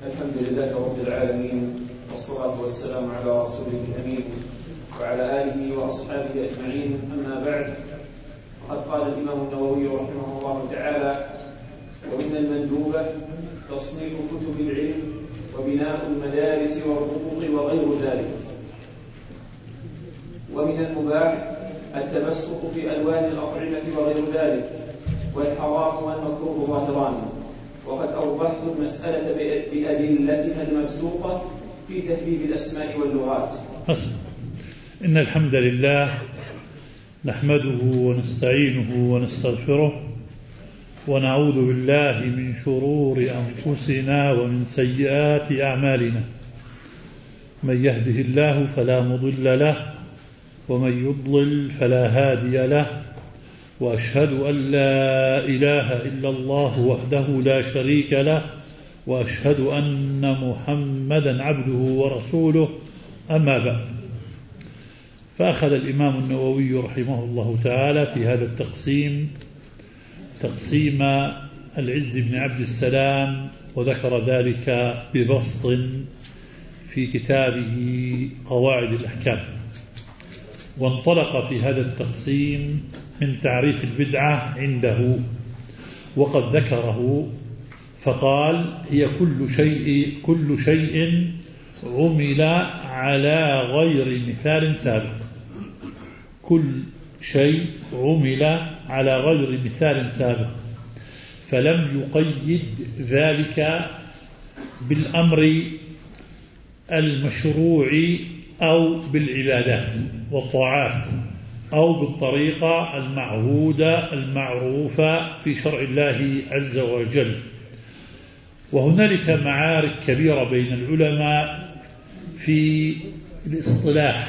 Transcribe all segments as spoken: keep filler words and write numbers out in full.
الحمد لله رب العالمين، والصلاة والسلام على رسوله الأمين وعلى آله وأصحابه أجمعين. أما بعد، فقد قال الإمام النووي رحمه الله تعالى: ومن المندوبة تصنيف كتب العلم وبناء المدارس والحقوق وغير ذلك. ومن المباح التمسك في ألوان الأطعمة وغير ذلك، والحرام والمكروه ظاهران. وقد أوضحت المسألة بأدلتها المبسوطة في تهذيب الأسماء واللغات. حسن. إن الحمد لله نحمده ونستعينه ونستغفره، ونعوذ بالله من شرور أنفسنا ومن سيئات أعمالنا. من يهده الله فلا مضل له، ومن يضلل فلا هادي له، وأشهد أن لا إله إلا الله وحده لا شريك له، وأشهد أن محمدا عبده ورسوله. أما بعد، فأخذ الإمام النووي رحمه الله تعالى في هذا التقسيم تقسيم العز بن عبد السلام، وذكر ذلك ببسط في كتابه قواعد الأحكام. وانطلق في هذا التقسيم من تعريف البدعة عنده، وقد ذكره فقال: هي كل شيء كل شيء عمل على غير مثال سابق. كل شيء عمل على غير مثال سابق، فلم يقيد ذلك بالأمر المشروع أو بالعبادات والطاعات أو بالطريقة المعهودة المعروفة في شرع الله عز وجل. وهنالك معارك كبيرة بين العلماء في الاصطلاح،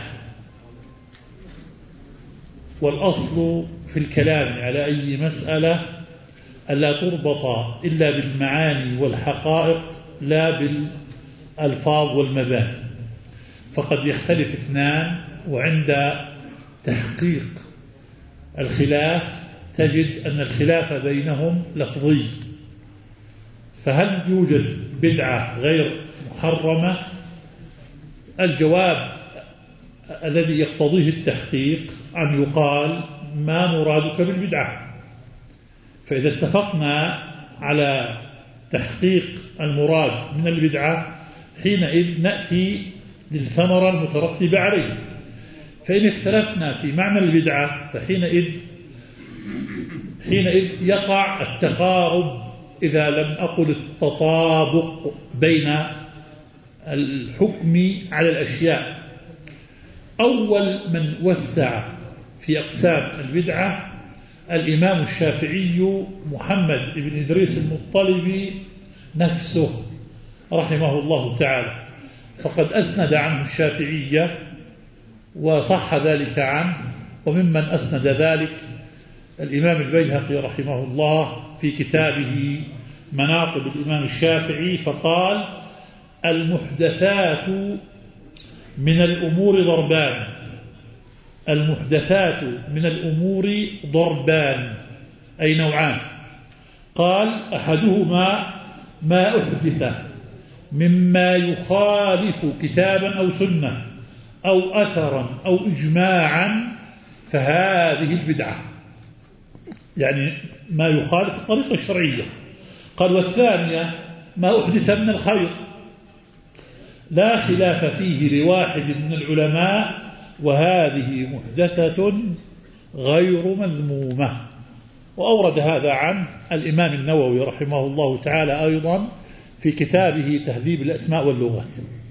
والأصل في الكلام على أي مسألة ألا تربط إلا بالمعاني والحقائق لا بالألفاظ والمباني. فقد يختلف اثنان، وعند تحقيق الخلاف تجد أن الخلاف بينهم لفظي. فهل يوجد بدعة غير محرمة؟ الجواب الذي يقتضيه التحقيق أن يقال: ما مرادك بالبدعة؟ فإذا اتفقنا على تحقيق المراد من البدعة، حينئذ نأتي للثمرة المترتبة عليه. فإن اختلفنا في معنى البدعة فحينئذ حينئذ يقع التقارب، إذا لم أقل التطابق، بين الحكم على الأشياء. أول من وسع في أقسام البدعة الإمام الشافعي محمد بن إدريس المطلبي نفسه رحمه الله تعالى، فقد أسند عنه الشافعية وصح ذلك عنه. وممن أسند ذلك الإمام البيهقي رحمه الله في كتابه مناقب الإمام الشافعي، فقال: المحدثات من الأمور ضربان. المحدثات من الأمور ضربان، أي نوعان. قال: أحدهما ما أحدث مما يخالف كتابا أو سنة أو أثرا أو إجماعا، فهذه البدعة، يعني ما يخالف الطريقة الشرعية. قال: والثانية ما أحدث من الخير، لا خلاف فيه لواحد من العلماء، وهذه محدثة غير مذمومة. وأورد هذا عن الإمام النووي رحمه الله تعالى أيضا في كتابه تهذيب الأسماء واللغات.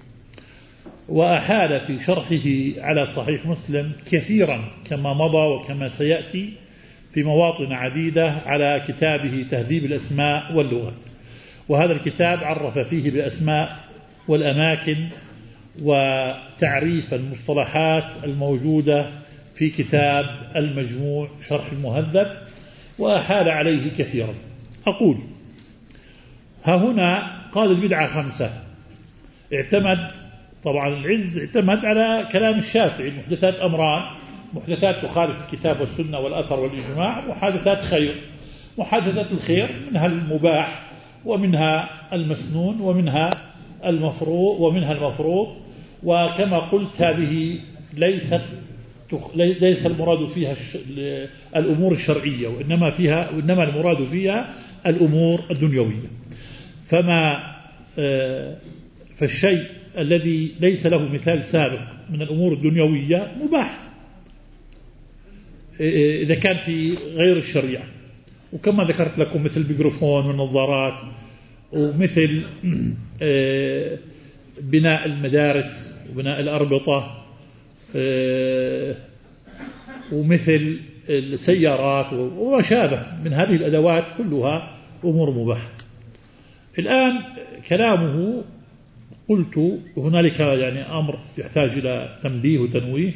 وأحال في شرحه على صحيح مسلم كثيرا كما مضى وكما سيأتي في مواطن عديدة على كتابه تهذيب الأسماء واللغات. وهذا الكتاب عرف فيه بالأسماء والأماكن وتعريف المصطلحات الموجودة في كتاب المجموع شرح المهذب، وأحال عليه كثيرا. أقول: ها هنا قال البدعة خمسة. اعتمد طبعا العز اعتمد على كلام الشافعي: المحدثات أمران، محدثات تخالف الكتاب والسنة والأثر والإجماع، محادثات خير. محادثات الخير منها المباح ومنها المسنون ومنها المفروض ومنها المفروض. وكما قلت هذه ليست ليس المراد فيها الأمور الشرعية، وإنما فيها وإنما المراد فيها الأمور الدنيوية. فما فالشيء الذي ليس له مثال سابق من الأمور الدنيوية مباح إذا كان في غير الشريعة. وكما ذكرت لكم مثل الميكروفون والنظارات، ومثل بناء المدارس وبناء الأربطة، ومثل السيارات وما شابه من هذه الأدوات كلها أمور مباحة. الآن كلامه قلت هنالك يعني أمر يحتاج إلى تنبيه وتنويه.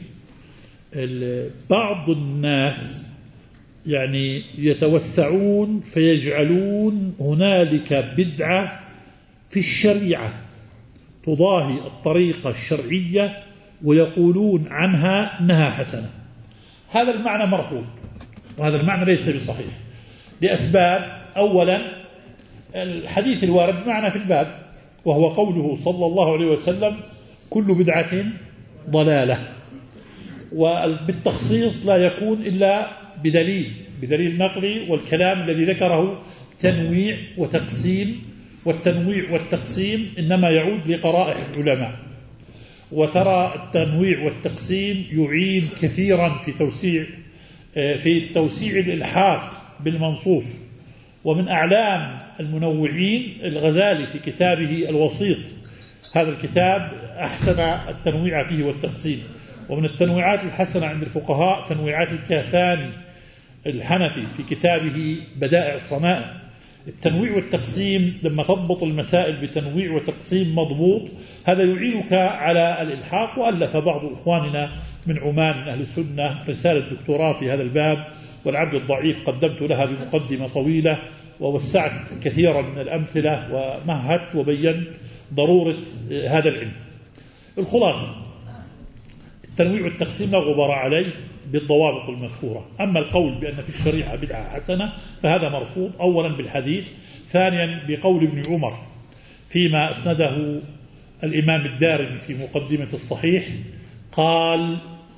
بعض الناس يعني يتوسعون فيجعلون هنالك بدعة في الشريعة تضاهي الطريقة الشرعية ويقولون عنها أنها حسنة. هذا المعنى مرفوض، وهذا المعنى ليس بصحيح لأسباب. أولا الحديث الوارد معنا في الباب، وهو قوله صلى الله عليه وسلم كل بدعة ضلالة، وبالتخصيص لا يكون إلا بدليل بدليل نقلي. والكلام الذي ذكره تنويع وتقسيم، والتنويع والتقسيم إنما يعود لقرائح العلماء. وترى التنويع والتقسيم يعين كثيرا في توسيع في توسيع الإلحاق بالمنصوص. ومن أعلام المنوعين الغزالي في كتابه الوسيط، هذا الكتاب أحسن التنويع فيه والتقسيم. ومن التنويعات الحسنة عند الفقهاء تنويعات الكاثاني الحنفي في كتابه بدائع الصنائع. التنويع والتقسيم لما تضبط المسائل بتنويع وتقسيم مضبوط هذا يعينك على الإلحاق. وألف بعض إخواننا من عمان من أهل السنة رسالة دكتوراه في هذا الباب، والعبد الضعيف قدمت لها بمقدمة طويلة ووسعت كثيرا من الأمثلة ومهدت وبينت ضرورة هذا العلم. الخلاصة التنويع والتقسيم لا غبار عليه بالضوابط المذكورة. أما القول بأن في الشريعة بدعة حسنة فهذا مرفوض، أولا بالحديث، ثانيا بقول ابن عمر فيما أسنده الإمام الدارمي في مقدمة الصحيح، قال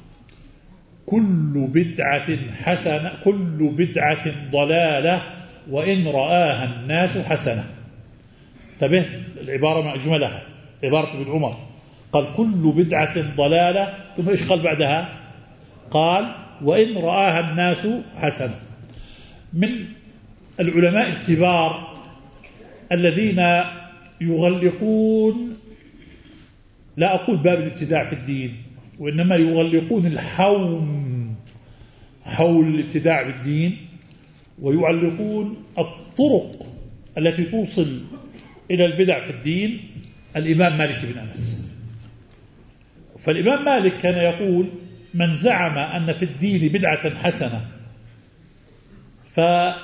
كل بدعة حسنة كل بدعة ضلالة وإن رآها الناس حسنة. انتبه العبارة ما أجملها، عبارة ابن عمر قال كل بدعة ضلالة، ثم إيش قال بعدها؟ قال وإن رآها الناس حسنة. من العلماء الكبار الذين يغلقون، لا أقول باب الابتداع في الدين، وإنما يغلقون الحوم حول الابتداع بالدين، ويعلقون الطرق التي توصل إلى البدع في الدين، الإمام مالك بن أنس. فالإمام مالك كان يقول من زعم أن في الدين بدعة حسنة ف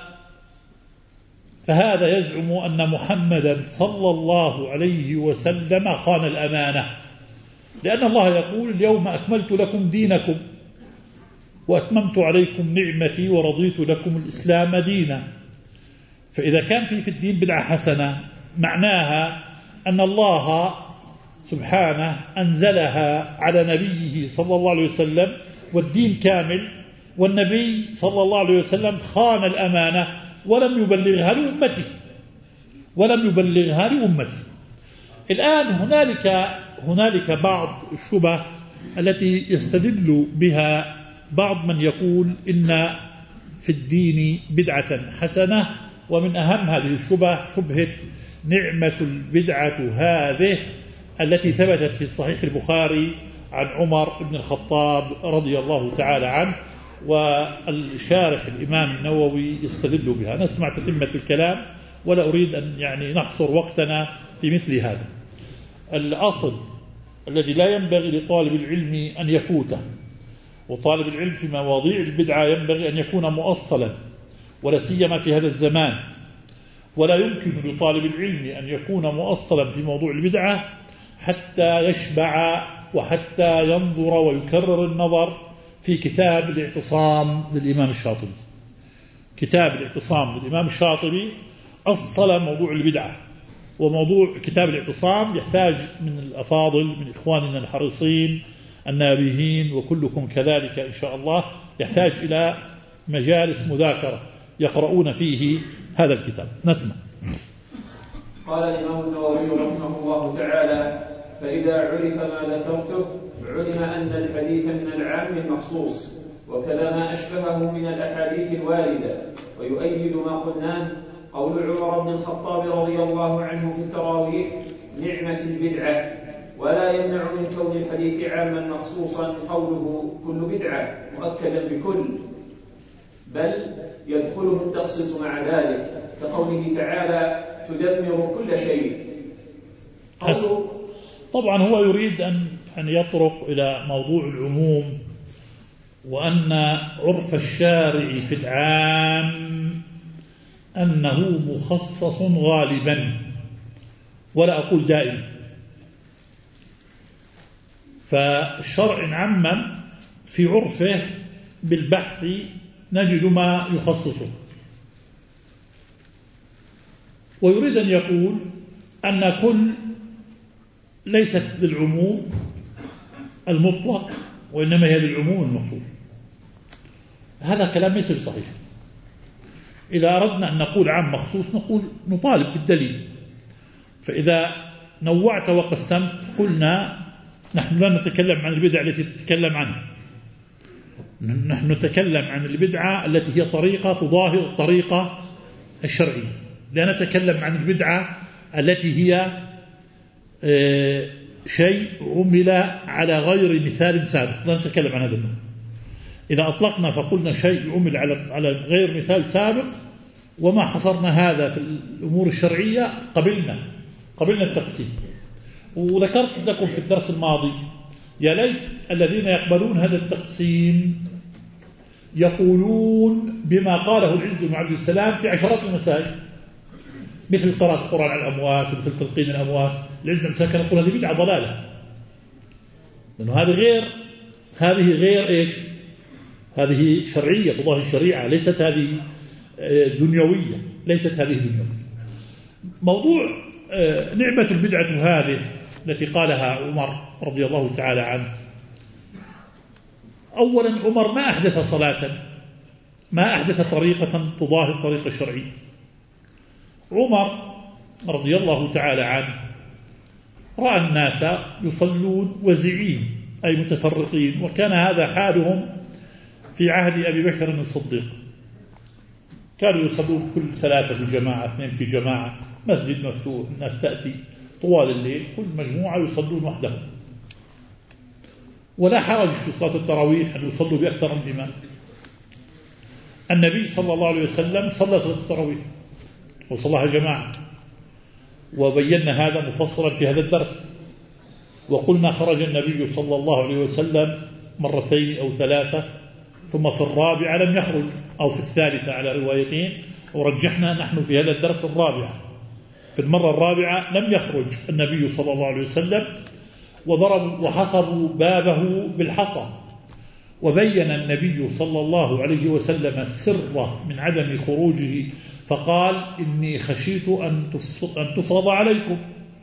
فهذا يزعم أن محمدا صلى الله عليه وسلم خان الأمانة، لأن الله يقول اليوم أكملت لكم دينكم وأتممت عليكم نعمتي ورضيت لكم الإسلام دينا. فإذا كان في في الدين بدعة حسنة معناها أن الله سبحانه أنزلها على نبيه صلى الله عليه وسلم والدين كامل، والنبي صلى الله عليه وسلم خان الأمانة ولم يبلغها لأمته ولم يبلغها لأمته. الآن هنالك هنالك بعض الشبه التي يستدل بها بعض من يقول إن في الدين بدعة حسنة، ومن أهم هذه الشبه شبهة نعمة البدعة هذه التي ثبتت في صحيح البخاري عن عمر بن الخطاب رضي الله تعالى عنه، والشارح الإمام النووي يستدل بها. نسمع تتمة الكلام ولا أريد أن يعني نحصر وقتنا في مثل هذا. الأصل الذي لا ينبغي لطالب العلم أن يفوته، وطالب العلم في مواضيع البدعة ينبغي أن يكون مؤصلا، ولا سيما في هذا الزمان. ولا يمكن لطالب العلم أن يكون مؤصلا في موضوع البدعة حتى يشبع وحتى ينظر ويكرر النظر في كتاب الاعتصام للإمام الشاطبي. كتاب الاعتصام للإمام الشاطبي أصل موضوع البدعة وموضوع كتاب الاعتصام يحتاج من الأفاضل من إخواننا الحريصين النابهين وكلكم كذلك إن شاء الله يحتاج إلى مجالس مذاكرة يقرؤون فيه هذا الكتاب. نسمع. قال الإمام النووي رحمه الله تعالى: فإذا عرف ما ذكرته علم أن الحديث من العام المخصوص، وكذا ما أشبهه من الأحاديث الواردة. ويؤيد ما قلناه قول عمر بن الخطاب رضي الله عنه في التراويح: نعمة البدعة. ولا يمنع من كون الحديث عاما مخصوصا قوله كل بدعة مؤكدا بكل، بل يدخله التخصيص مع ذلك، كقوله تعالى: تدمر كل شيء. قوله طبعا هو يريد أن أن يطرق إلى موضوع العموم، وأن عرف الشارع في العام أنه مخصص غالبا، ولا أقول دائما. فالشرع عمم في عرفه بالبحث نجد ما يخصصه، ويريد أن يقول أن كل ليست للعموم المطلق، وإنما هي للعموم المخصوص. هذا كلام ليس صحيح. إذا أردنا أن نقول عام مخصوص نقول نطالب بالدليل. فإذا نوعت وقسمت قلنا نحن لا نتكلم عن البدع التي تتكلم عنها، نحن نتكلم عن البدعة التي هي طريقة تظاهر الطريقة الشرعية. لا نتكلم عن البدعة التي هي شيء عمل على غير مثال سابق، لا نتكلم عن هذا النوع. إذا أطلقنا فقلنا شيء عمل على غير مثال سابق وما حصرنا هذا في الأمور الشرعية قبلنا قبلنا التقسيم. وذكرت لكم في الدرس الماضي يا ليت الذين يقبلون هذا التقسيم يقولون بما قاله العز بن عبد السلام في عشرات المسائل، مثل قراءة القرآن على الأموات ومثل تلقين الأموات. العز بن مساكن يقول هذه بدعة ضلالة، لأنه هذه غير هذه غير إيش؟ هذه شرعية تظاهر الشريعة، ليست هذه دنيوية، ليست هذه دنيوية. موضوع نعمة البدعة هذه التي قالها عمر رضي الله تعالى عنه، أولا عمر ما أحدث صلاة، ما أحدث طريقة تظاهر الطريقة الشرعية. عمر رضي الله تعالى عنه رأى الناس يصلون وزعين أي متفرقين، وكان هذا حالهم في عهد أبي بكر الصديق. كانوا يصلون كل ثلاثة في جماعة، اثنين في جماعة، مسجد مفتوح، الناس تأتي طوال الليل كل مجموعة يصلون وحدهم، ولا حرج في صلاة التراويح أن يصلوا بأكثر من إمام. النبي صلى الله عليه وسلم صلى صلاة التراويح وصلاها جماعة، وبينا هذا مفصلا في هذا الدرس، وقلنا خرج النبي صلى الله عليه وسلم مرتين أو ثلاثة، ثم في الرابعة لم يخرج، أو في الثالثة على روايتين، ورجحنا نحن في هذا الدرس الرابعة. في المرة الرابعة لم يخرج النبي صلى الله عليه وسلم، وضربوا وحصبوا بابه بالحصى، وبين النبي صلى الله عليه وسلم السر من عدم خروجه، فقال إني خشيت أن تفرض عليكم.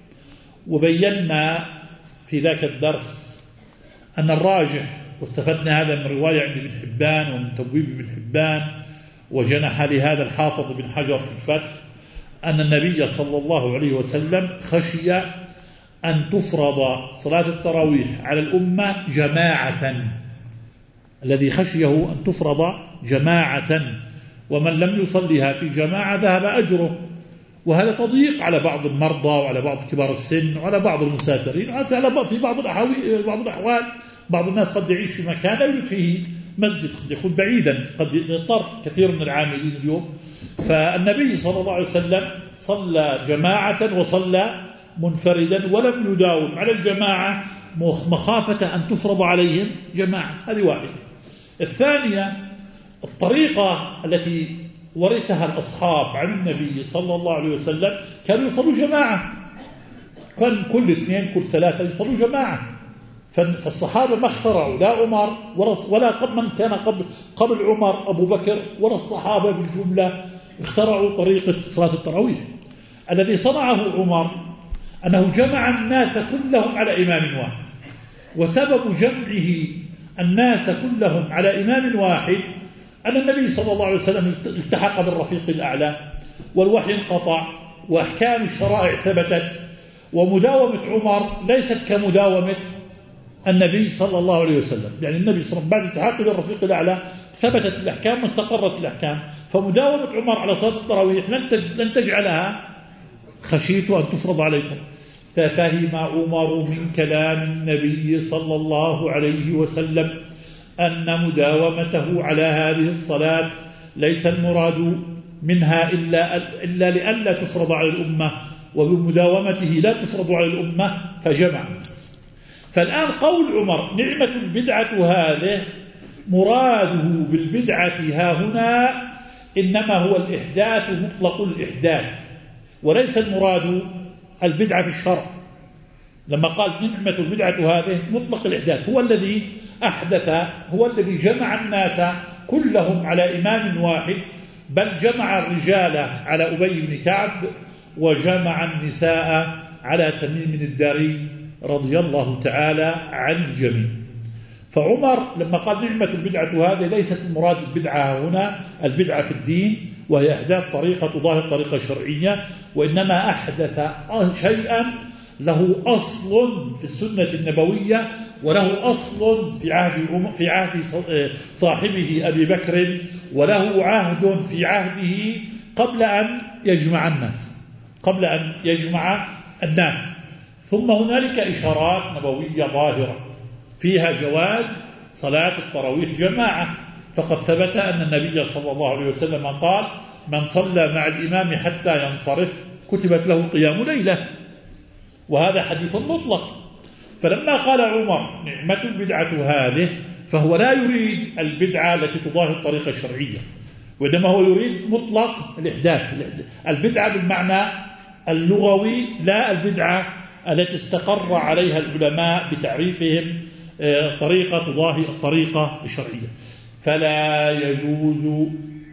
وبينا في ذاك الدرس أن الراجح، واستفدنا هذا من رواية عند ابن حبان ومن تبويب ابن حبان، وجنح لهذا الحافظ بن حجر في الفتح، أن النبي صلى الله عليه وسلم خشي أن تفرض صلاة التراويح على الأمة جماعة، الذي خشيه أن تفرض جماعة، ومن لم يصليها في جماعة ذهب أجره. وهذا تضييق على بعض المرضى وعلى بعض كبار السن وعلى بعض المسافرين. في بعض الأحوال بعض الناس قد يعيش في مكان لا يوجد فيه مسجد، قد يكون بعيدا، قد يضطر كثير من العاملين اليوم. فالنبي صلى الله عليه وسلم صلى جماعة وصلى منفردا، ولم يداوم على الجماعة مخافة أن تفرض عليهم جماعة. هذه واحدة. الثانية الطريقة التي ورثها الأصحاب عن النبي صلى الله عليه وسلم، كانوا يصلوا جماعة، كان كل اثنين كل ثلاثة يصلوا جماعة. فالصحابة ما اخترعوا، لا عمر ولا قبل من كان قبل قبل عمر أبو بكر ولا الصحابة بالجملة اخترعوا طريقة صلاة التراويح. الذي صنعه عمر أنه جمع الناس كلهم على إمام واحد، وسبب جمعه الناس كلهم على إمام واحد أن النبي صلى الله عليه وسلم التحق بالرفيق الأعلى، والوحي انقطع، وأحكام الشرائع ثبتت، ومداومة عمر ليست كمداومة النبي صلى الله عليه وسلم. يعني النبي صلى الله عليه وسلم بعد التحق بالرفيق الأعلى ثبتت الأحكام واستقرت الأحكام، فمداومة عمر على صلاة التراويح لن تجعلها خشيت أن تفرض عليكم. ففهم عمر من كلام النبي صلى الله عليه وسلم أن مداومته على هذه الصلاة ليس المراد منها إلا, إلا لئلا تفرض على الأمة، وبمداومته لا تفرض على الأمة فجمع. فالآن قول عمر نعمة البدعة هذه، مراده بالبدعة ها هنا إنما هو الإحداث مطلق الإحداث، وليس المراد البدعة في الشرع. لما قال نعمة البدعة هذه مطلق الإحداث، هو الذي أحدث، هو الذي جمع الناس كلهم على إمام واحد، بل جمع الرجال على أبي بن كعب، وجمع النساء على تميم الداري رضي الله تعالى عن الجميع. فعمر لما قال نعمة البدعة هذه ليست المراد البدعة هنا البدعة في الدين، وهي إحداث طريقة تضاهي الطريقة الشرعية، وإنما أحدث شيئا له أصل في السنة النبوية، وله أصل في عهد في عهد صاحبه أبي بكر، وله عهد في عهده قبل أن يجمع الناس قبل أن يجمع الناس ثم هنالك إشارات نبوية ظاهرة فيها جواز صلاة التراويح جماعة، فقد ثبت أن النبي صلى الله عليه وسلم قال من صلى مع الإمام حتى ينصرف كتبت له قيام ليلة، وهذا حديث مطلق. فلما قال عمر نعمة البدعة هذه، فهو لا يريد البدعة التي تضاهي الطريقة الشرعية، وإنما هو يريد مطلق الإحداث، البدعة بالمعنى اللغوي، لا البدعة التي استقر عليها العلماء بتعريفهم طريقة تضاهي الطريقة الشرعية. فلا يجوز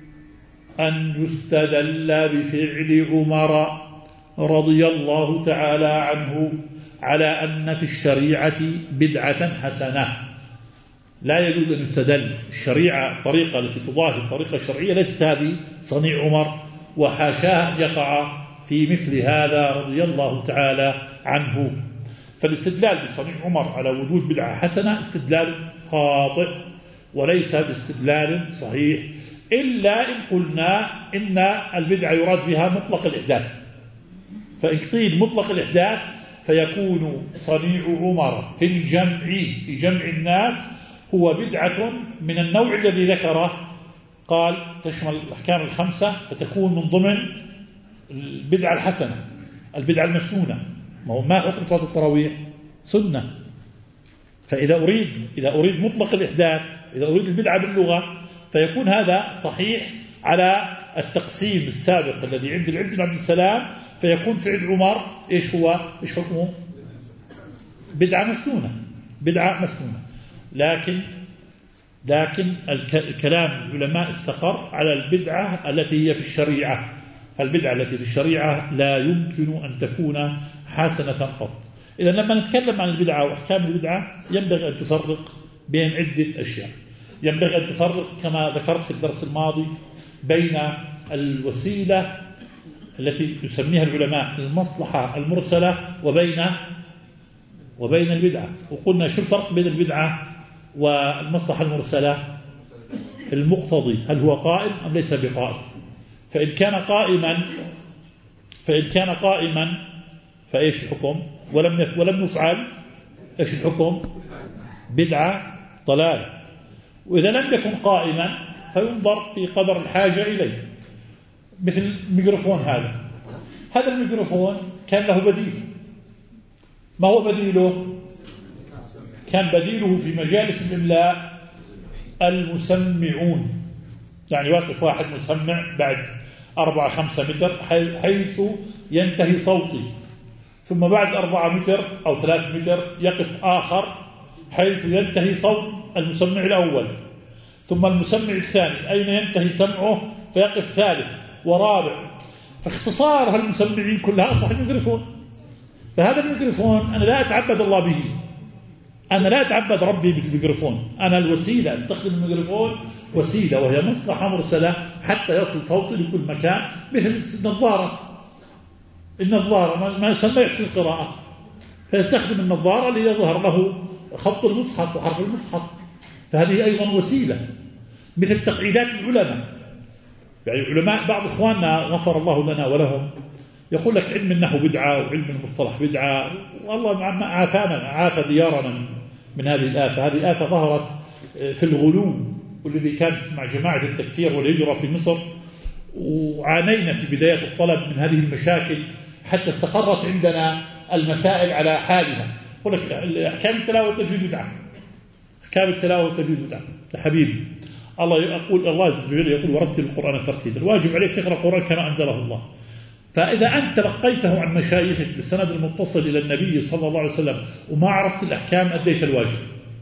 أن يستدل بفعل عمر رضي الله تعالى عنه على أن في الشريعة بدعة حسنة. لا يجوز أن يستدل الشريعة الطريقة التي تضاهي الطريقة الشرعية ليست هذه صنيع عمر، وحاشاه أن يقع في مثل هذا رضي الله تعالى عنه. فالاستدلال بصنيع عمر على وجود بدعة حسنة استدلال خاطئ وليس باستدلال صحيح، إلا إن قلنا إن البدعة يراد بها مطلق الإحداث. فإن قيل مطلق الإحداث فيكون صنيع عمر في الجمع في جمع الناس هو بدعة من النوع الذي ذكره، قال تشمل الأحكام الخمسة، فتكون من ضمن البدعة الحسنة البدعة المسنونة. ما هو ما حكم صلاة التراويح؟ سنة. فإذا أريد إذا أريد مطلق الإحداث، إذا أريد البدعة باللغة، فيكون هذا صحيح على التقسيم السابق الذي عند العز بن عبد السلام، فيكون فعل عمر إيش هو؟ إيش حكمه؟ بدعة مسنونة بدعة مسنونة. لكن لكن الكلام العلماء استقر على البدعة التي هي في الشريعة. البدعة التي في الشريعة لا يمكن أن تكون حسنة قط. إذا لما نتكلم عن البدعة وأحكام البدعة ينبغي أن تفرق بين عدة أشياء. ينبغي أن تفرق كما ذكرت في الدرس الماضي بين الوسيلة التي يسميها العلماء المصلحة المرسلة وبين وبين البدعة. وقلنا شو الفرق بين البدعة والمصلحة المرسلة؟ المقتضي، هل هو قائم أم ليس بقائم؟ فإن كان قائما فإن كان قائما فإيش الحكم؟ ولم ولم يفعل إيش الحكم؟ بدعة ضلال. وإذا لم يكن قائما فينظر في قدر الحاجة إليه. مثل الميكروفون هذا هذا الميكروفون كان له بديل. ما هو بديله؟ كان بديله في مجالس الإملاء المسمعون، يعني واقف واحد مسمع بعد أربعة خمسة متر حيث ينتهي صوتي، ثم بعد أربعة متر أو ثلاث متر يقف آخر حيث ينتهي صوت المسمع الأول، ثم المسمع الثاني أين ينتهي سمعه فيقف ثالث ورابع. اختصار هالمسمعين كلها أصبح الميكروفون. فهذا الميكروفون أنا لا أتعبد الله به، أنا لا أتعبد ربي بالميكروفون، أنا الوسيلة، أستخدم الميكروفون وسيلة وهي مصلحة مرسلة حتى يصل صوتي لكل مكان، مثل النظارة. النظارة ما يسمى يحسن القراءة، فيستخدم النظارة ليظهر له خط المصحف وحرف المصحف، فهذه أيضا وسيلة. مثل تقعيدات العلماء، يعني العلماء بعض إخواننا غفر الله لنا ولهم يقول لك علم النحو بدعة وعلم المصطلح بدعة، والله عافانا عافى ديارنا من هذه الآفة. هذه الآفة ظهرت في الغلو والذي كانت مع جماعة التكفير والهجرة في مصر، وعانينا في بداية الطلب من هذه المشاكل حتى استقرت عندنا المسائل على حالها. يقول لك أحكام التلاوة تجويد بدعة، أحكام التلاوة تجويد بدعة. يا حبيبي الله يقول، الله يقول ورتل القرآن ترتيلا، الواجب عليك تقرأ القرآن كما أنزله الله. فإذا أنت تلقيته عن مشايخك بالسند المتصل إلى النبي صلى الله عليه وسلم وما عرفت الأحكام أديت الواجب.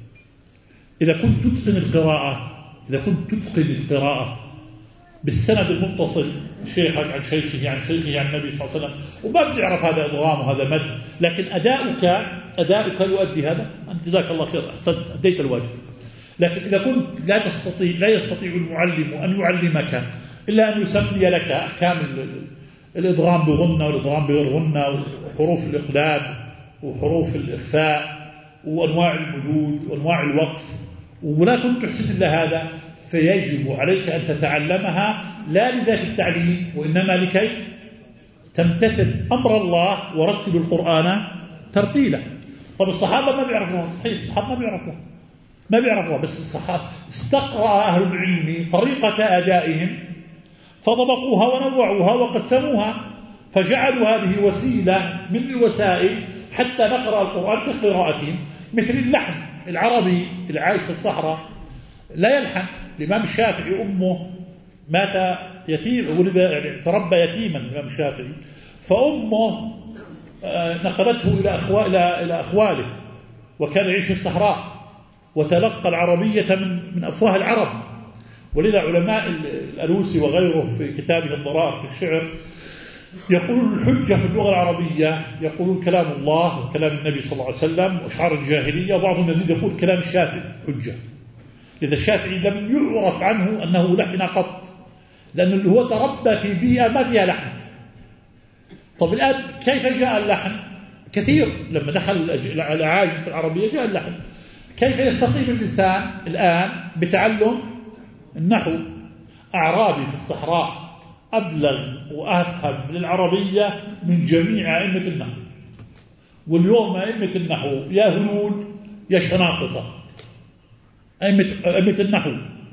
إذا كنت تتقن القراءة إذا كنت تتقن القراءة بالسند المتصل شيخك عن شيخه عن شيخه عن النبي صلى الله عليه وسلم، وما بتعرف هذا إضغام وهذا مد، لكن أداؤك أداؤك يؤدي هذا، أنت جزاك الله خير أحسنت أديت الواجب. لكن إذا كنت لا تستطيع لا يستطيع المعلم أن يعلمك إلا أن يسمي لك أحكام الإضغام بغنة والإضغام بغير غنة وحروف الإقلاب وحروف الإخفاء وأنواع المدود وأنواع الوقف، ولا كنت تحسن إلا هذا، فيجب عليك أن تتعلمها لا لذات التعليم وإنما لكي تمتثل أمر الله ورتل القرآن ترتيلا. طب الصحابة ما بيعرفوها، صحيح الصحابة ما بيعرفوها ما بيعرفوها بس الصحابة استقرأ أهل العلم طريقة أدائهم فضبطوها ونوعوها وقسموها، فجعلوا هذه وسيلة من الوسائل حتى نقرأ القرآن كقراءتهم. مثل اللحن العربي العايش في الصحراء لا يلحن. الإمام الشافعي أمه مات يتيم، ولد يعني تربى يتيما الإمام الشافعي، فأمه نقلته إلى أخوال إلى إلى أخواله، وكان يعيش في الصحراء وتلقى العربية من من أفواه العرب. ولذا علماء الألوسي وغيره في كتابه الضرائر في الشعر يقولون الحجة في اللغة العربية، يقولون كلام الله وكلام النبي صلى الله عليه وسلم وأشعار الجاهلية، وبعضهم يزيد يقول كلام الشافعي حجة. لذا الشافعي لم يعرف عنه أنه لحن قط، لأنه هو تربى في بيئة ما فيها لحن. طب الآن كيف جاء اللحن؟ كثير لما دخل الأعاجم العربية جاء اللحن. كيف يستقيم الإنسان الآن بتعلم النحو؟ أعرابي في الصحراء أبلغ وأفهم للعربية من جميع أئمة النحو، واليوم أئمة النحو يا هنود يا شناقطة، أئمة أئمة النحو.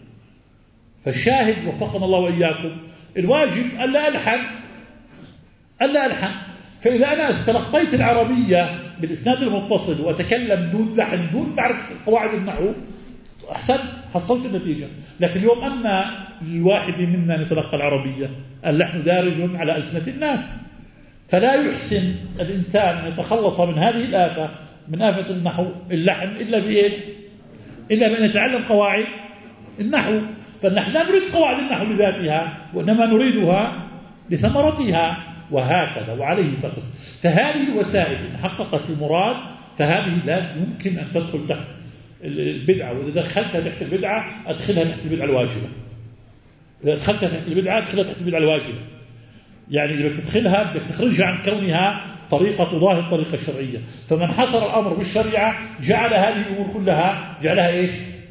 فالشاهد وفقنا الله وإياكم الواجب ألا ألحن ألا ألحن. فإذا أنا تلقيت العربية بالإسناد المتصل وأتكلم دون لحن دون معرفة قواعد النحو أحسن حصلت النتيجة. لكن اليوم أما الواحد منا يتلقى العربية اللحن دارج على ألسنة الناس، فلا يحسن الإنسان أن يتخلص من هذه الآفة من آفة النحو اللحن إلا بإيش؟ إلا بأن يتعلم قواعد النحو. فنحن لا نريد قواعد النحو لذاتها وإنما نريدها لثمرتها، وهكذا وعليه فقس. فهذه الوسائل إن حققت المراد فهذه لا يمكن أن تدخل تحت البدعة، وإذا دخلتها تحت البدعة أدخلها تحت البدعة الواجبة. إذا دخلتها تحت البدعة أدخلها تحت البدعة الواجبة. يعني إذا تدخلها بدك تخرجها عن كونها طريقة تضاهي الطريقة الشرعية. فمن حصر الأمر بالشريعة جعل هذه الأمور كلها جعلها إيش؟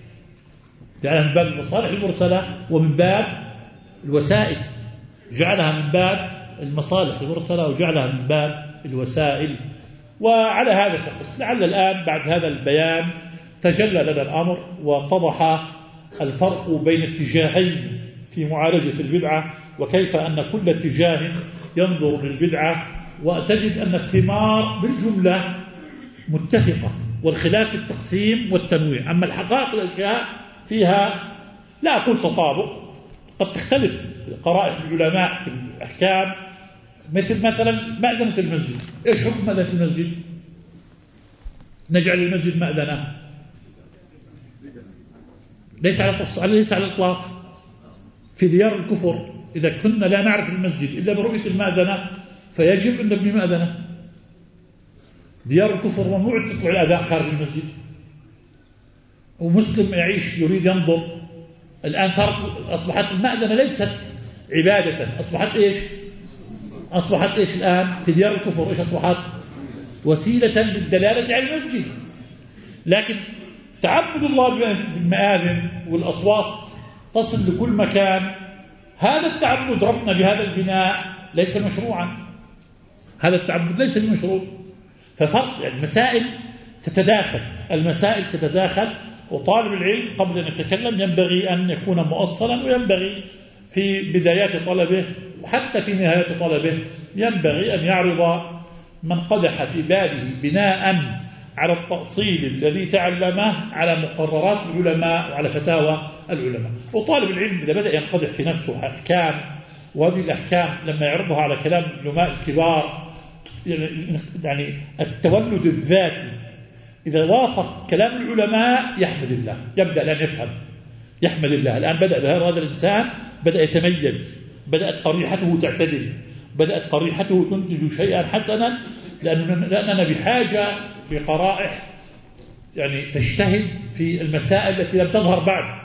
جعلها من باب المصالح المرسلة ومن باب الوسائل، جعلها من باب المصالح المرسلة وجعلها من باب الوسائل. وعلى هذا فقط لعل الآن بعد هذا البيان تجلى لنا الأمر واتضح الفرق بين اتجاهين في معالجة البدعة، وكيف أن كل اتجاه ينظر للبدعة وتجد أن الثمار بالجملة متفقة، والخلاف في التقسيم والتنويع. أما الحقائق الأشياء فيها لا أقول تطابق، قد تختلف قرائح العلماء في الأحكام. مثل مثلا مأذنة المسجد، إيش حكم مأذنة المسجد؟ نجعل المسجد مأذنة ليس على ليس على الإطلاق في ديار الكفر إذا كنا لا نعرف المسجد إلا برؤية المأذنة فيجب أن نبني مأذنة. ديار الكفر ممنوع تطلع الأذان خارج المسجد، ومسلم يعيش يريد ينظر. الآن أصبحت المأذنة ليست عبادة، أصبحت إيش؟ أصبحت إيش الآن في ديار الكفر؟ إيش أصبحت؟ وسيلة للدلالة على المسجد. لكن تعبد الله بالمآذن والأصوات تصل لكل مكان، هذا التعبد ربنا بهذا البناء ليس مشروعا، هذا التعبد ليس مشروع. ففرق يعني المسائل تتداخل، المسائل تتداخل، وطالب العلم قبل أن يتكلم ينبغي أن يكون مؤصلا، وينبغي في بدايات طلبه وحتى في نهاية طلبه ينبغي أن يعرض من قدح في باله بناء على التأصيل الذي تعلمه على مقررات العلماء وعلى فتاوى العلماء. وطالب العلم إذا بدأ ينقدح في نفسه أحكام، وهذه الأحكام لما يعرضها على كلام العلماء الكبار، يعني التولد الذاتي إذا وافق كلام العلماء يحمد الله، يبدأ الآن يفهم، يحمد الله. الآن بدأ هذا الإنسان بدأ يتميز، بدأت قريحته تعتدل، بدأت قريحته تنتج شيئا حسنا، لأننا بحاجة بقرائح يعني تجتهد في المسائل التي لم تظهر بعد.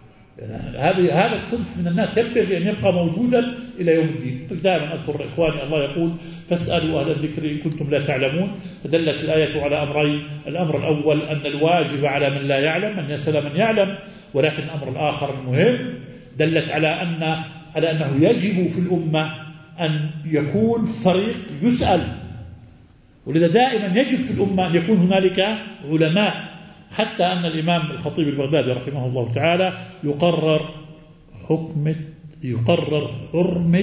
هذا هذا الصنف من الناس ينبغي أن يبقى موجودا إلى يوم الدين. دائما أذكر إخواني الله يقول فاسألوا أهل الذكر إن كنتم لا تعلمون. فدلت الآية على أمرين: الأمر الأول أن الواجب على من لا يعلم أن يسأل من يعلم، ولكن الأمر الآخر المهم دلت على أن على أنه يجب في الأمة أن يكون فريق يسأل. ولذا دائما يجب في الأمة أن يكون هنالك علماء، حتى أن الإمام الخطيب البغدادي رحمه الله تعالى يقرر حكمة يقرر حرمة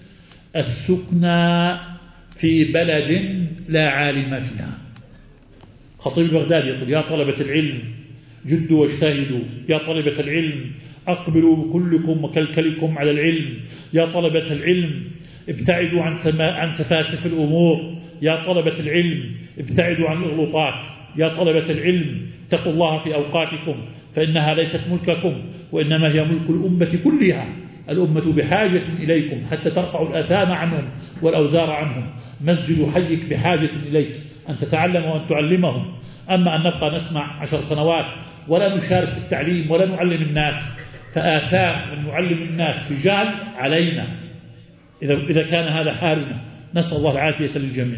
السكنى في بلد لا عالم فيها. خطيب البغدادي يقول: يا طلبة العلم جدوا واجتهدوا، يا طلبة العلم أقبلوا بكلكم وكلكلكم على العلم، يا طلبة العلم ابتعدوا عن عن سفاسف الأمور، يا طلبة العلم ابتعدوا عن الغلطات، يا طلبة العلم اتقوا الله في أوقاتكم فإنها ليست ملككم وإنما هي ملك الأمة كلها. الأمة بحاجة إليكم حتى ترفعوا الآثام عنهم والأوزار عنهم. مسجد حيك بحاجة إليك أن تتعلم وأن تعلمهم. أما أن نبقى نسمع عشر سنوات ولا نشارك في التعليم ولا نعلم الناس، فآثام من نعلم الناس في جهل علينا إذا إذا كان هذا حالنا. نسأل الله العافية للجميع.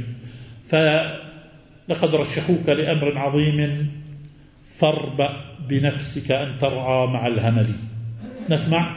فلقد رشحوك لأمر عظيم فاربأ بنفسك أن ترعى مع الهمل. نسمع.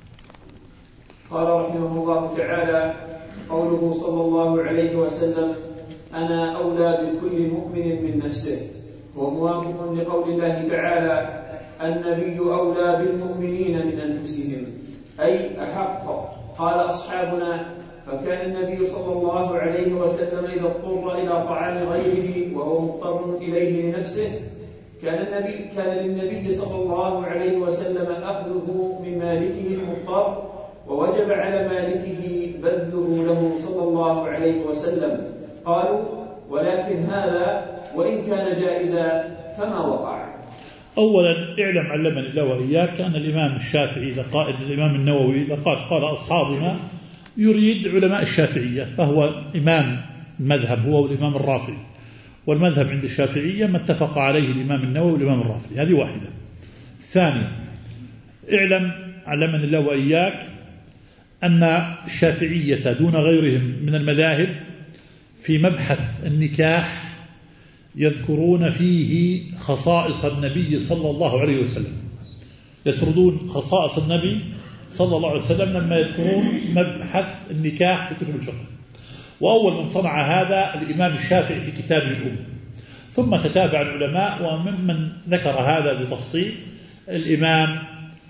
قال رحمه الله تعالى: قوله صلى الله عليه وسلم: أنا أولى بكل مؤمن من نفسه، هو موافق لقول الله تعالى: النبي أولى بالمؤمنين من أنفسهم، أي أحق. قال أصحابنا: فكان النبي صلى الله عليه وسلم إذا اضطر إلى طعام غيره وهو مضطر إليه لنفسه كان النبي كان للنبي صلى الله عليه وسلم أخذه من مالكه المضطر، ووجب على مالكه بذله له صلى الله عليه وسلم. قالوا: ولكن هذا وإن كان جائزا فما وقع. أولا اعلم علمني الله وإياك أن الإمام الشافعي قائد الإمام النووي لقد قال أصحابنا يريد علماء الشافعية، فهو إمام المذهب هو والإمام الرافعي، والمذهب عند الشافعية ما اتفق عليه الإمام النووي والإمام الرافعي. هذه واحدة. ثانيا اعلم علمني الله وإياك أن الشافعية دون غيرهم من المذاهب في مبحث النكاح يذكرون فيه خصائص النبي صلى الله عليه وسلم، يسردون خصائص النبي صلى الله عليه وسلم لما يذكرون مبحث النكاح في كتب الفقه. وأول من صنع هذا الإمام الشافعي في كتابه الأم، ثم تتابع العلماء، وممن ذكر هذا بتفصيل الإمام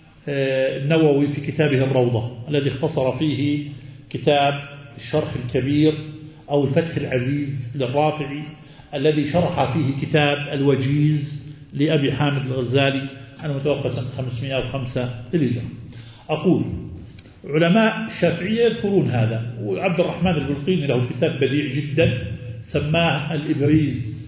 النووي في كتابه الروضة الذي اختصر فيه كتاب الشرح الكبير أو الفتح العزيز للرافعي، الذي شرح فيه كتاب الوجيز لأبي حامد الغزالي المتوفى سنة خمسمائة وخمسة للهجرة. أقول علماء الشافعية يذكرون هذا، وعبد الرحمن البلقيني له كتاب بديع جدا سماه الإبريز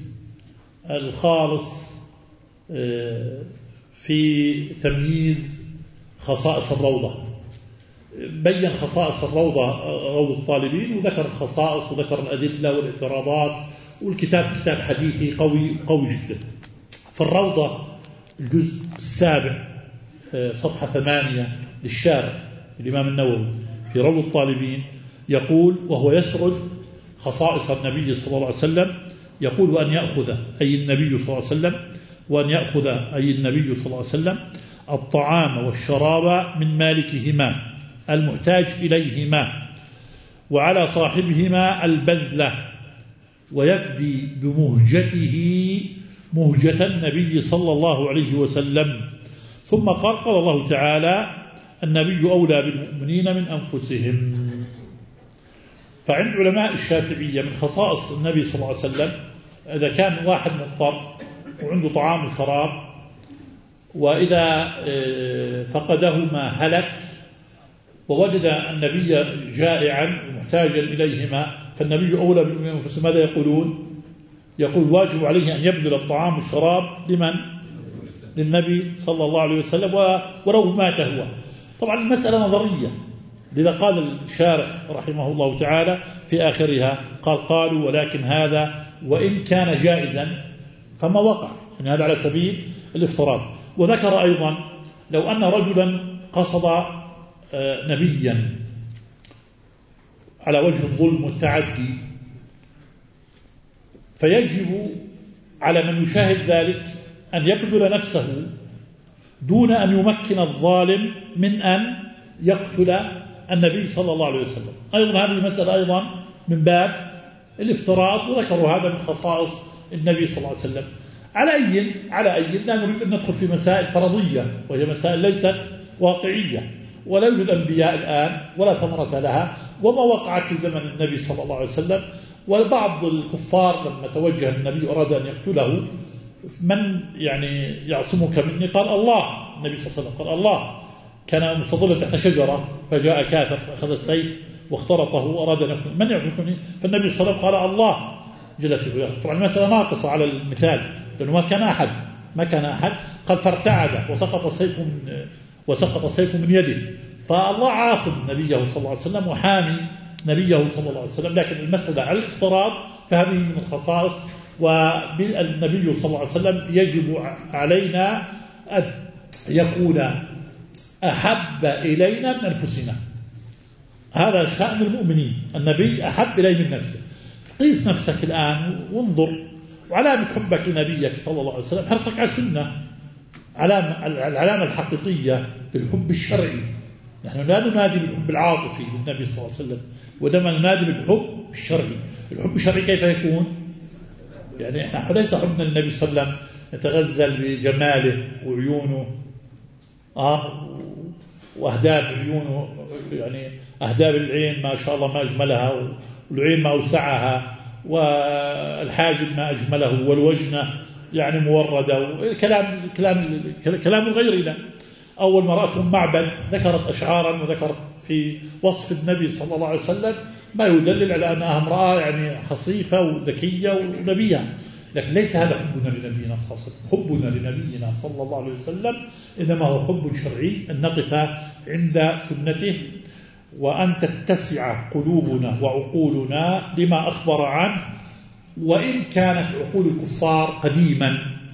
الخالص في تمييز خصائص الروضة. بين خصائص الروضة روض الطالبين، وذكر الخصائص وذكر الأدلة والاعتراضات، والكتاب كتاب حديثي قوي قوي جدا. في الروضة الجزء السابع صفحة ثمانية للشارح الإمام النووي في روض الطالبين يقول، وهو يسرد خصائص النبي صلى الله عليه وسلم، يقول: وأن يأخذ أي النبي صلى الله عليه وسلم وأن يأخذ أي النبي صلى الله عليه وسلم الطعام والشراب من مالكهما المحتاج إليهما، وعلى صاحبهما البذلة، ويفدي بمهجته مهجة النبي صلى الله عليه وسلم. ثم قال: قال الله تعالى: النبي أولى بالمؤمنين من أنفسهم. فعند علماء الشافعية من خصائص النبي صلى الله عليه وسلم، إذا كان واحد مضطر وعنده طعام وشراب، وإذا فقدهما هلك، ووجد النبي جائعا ومحتاجا إليهما، فالنبي أولى بالمؤمنين من أنفسهم. ماذا يقولون؟ يقول: واجب عليه أن يبذل الطعام والشراب لمن؟ للنبي صلى الله عليه وسلم، ولو مات هو. طبعا المسألة نظرية، لذا قال الشارح رحمه الله تعالى في آخرها، قال: قالوا ولكن هذا وإن كان جائزا فما وقع، يعني هذا على سبيل الافتراض. وذكر أيضا: لو أن رجلا قصد نبيا على وجه الظلم والتعدي، فيجب على من يشاهد ذلك أن يبذل نفسه دون أن يمكن الظالم من أن يقتل النبي صلى الله عليه وسلم. أيضا هذه مسألة أيضا من باب الافتراض، وذكروا هذا من خصائص النبي صلى الله عليه وسلم. على أي على أي لا نريد أن ندخل في مسائل فرضية، وهي مسائل ليست واقعية، ولا يوجد أنبياء الآن ولا ثمرة لها، وما وقعت في زمن النبي صلى الله عليه وسلم. وبعض الكفار لما توجه النبي أراد أن يقتله: من يعني يعصمك مني؟ قال: الله. النبي صلى الله عليه وسلم قال: الله. كان مستظلا تحت شجرة فجاء كافر فأخذ السيف واخترطه وأراد أن يقتله: من يعصمك؟ فالنبي صلى الله عليه وسلم قال: الله جل شأنه. طبعا المسألة ناقصة على المثال، لأنه ما كان أحد ما كان أحد قال فارتعد وسقط السيف من وسقط السيف من يده. فالله عاصم نبيه صلى الله عليه وسلم وحامي نبيه صلى الله عليه وسلم. لكن المسألة على الافتراض فهذه من الخصائص، والنبي صلى الله عليه وسلم يجب علينا أن يكون أحب إلينا من أنفسنا. هذا شأن المؤمنين، النبي أحب إليه من نفسه. قيس نفسك الآن وانظر، وعلامة حبك لنبيك صلى الله عليه وسلم حرصك على السنة، علامة العلامة الحقيقية بالحب الشرعي. نحن لا ننادي بالحب العاطفي للنبي صلى الله عليه وسلم، وإنما ننادي بالحب الشرعي. الحب الشرعي كيف يكون؟ يعني احنا ليس حبنا للنبي صلى الله عليه وسلم نتغزل بجماله وعيونه آه وأهداب عيونه، يعني أهداب العين ما شاء الله ما أجملها، والعين ما أوسعها، والحاجب ما أجمله، والوجنة يعني موردة. كلام كلام كلام غيرنا. أول ما رأتهم معبد ذكرت أشعارا وذكرت في وصف النبي صلى الله عليه وسلم ما يدلل على أنها امرأة يعني حصيفة وذكية ونبية. لكن ليس هذا حبنا لنبينا صلى الله عليه وسلم. حبنا لنبينا صلى الله عليه وسلم إنما هو حب شرعي، أن نقف عند سنته، وأن تتسع قلوبنا وعقولنا لما أخبر عنه. وإن كانت عقول الكفار قديما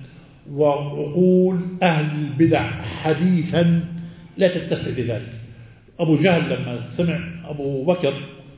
وعقول أهل البدع حديثا لا تتسع لذلك. أبو جهل لما سمع أبو بكر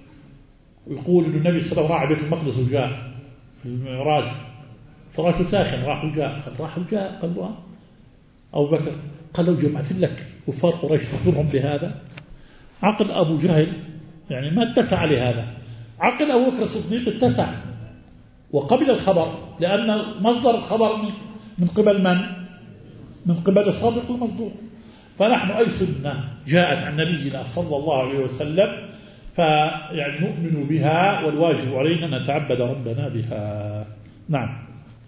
يقول أن النبي صلى الله عليه وسلم راح بيت المقدس وجاء في المعراج، فراشه ساخن، راح وجاء. قال: راح وجاء؟ قال له: أبو بكر. قال: لو جمعت لك كفار قريش تخبرهم بهذا؟ عقل أبو جهل يعني ما اتسع لهذا. عقل أبو بكر الصديق اتسع وقبل الخبر، لأن مصدر الخبر من قبل من؟ من قبل الصادق المصدوق. فنحن أي سنة جاءت عن نبينا صلى الله عليه وسلم فيعني نؤمن بها، والواجب علينا أن نتعبد ربنا بها. نعم.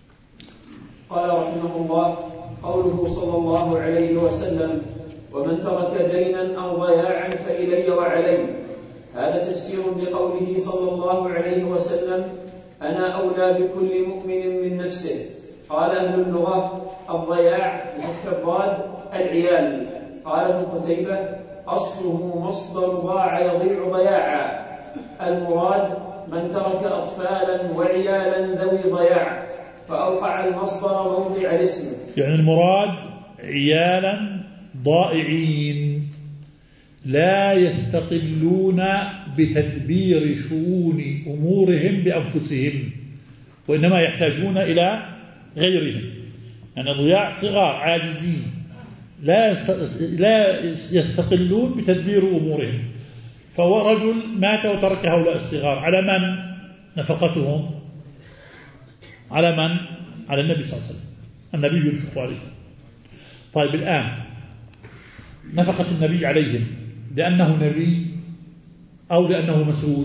قال رحمه الله: قوله صلى الله عليه وسلم: ومن ترك دينا أو ضياعا فإلي وعلي. هذا تفسير بقوله صلى الله عليه وسلم: أنا أولى بكل مؤمن من نفسه. قال أهل اللغة: الضياع بفتح الضاد العيال. قال ابن قتيبة: أصله مصدر ضاع يضيع ضياعا. المراد من ترك أطفالا وعيالا ذوي ضياع فأوقع المصدر موضع الاسم. يعني المراد عيالا ضائعين لا يستقلون بتدبير شؤون أمورهم بأنفسهم وإنما يحتاجون إلى غيرهم. يعني ضياع صغار عاجزين لا لا يستقلون بتدبير أمورهم. فهو رجل مات وترك هؤلاء الصغار، على من نفقتهم؟ على من؟ على النبي صلى الله عليه وسلم. النبي ينفق عليهم. طيب الآن نفقة النبي عليهم لأنه نبي أو لأنه مسؤول؟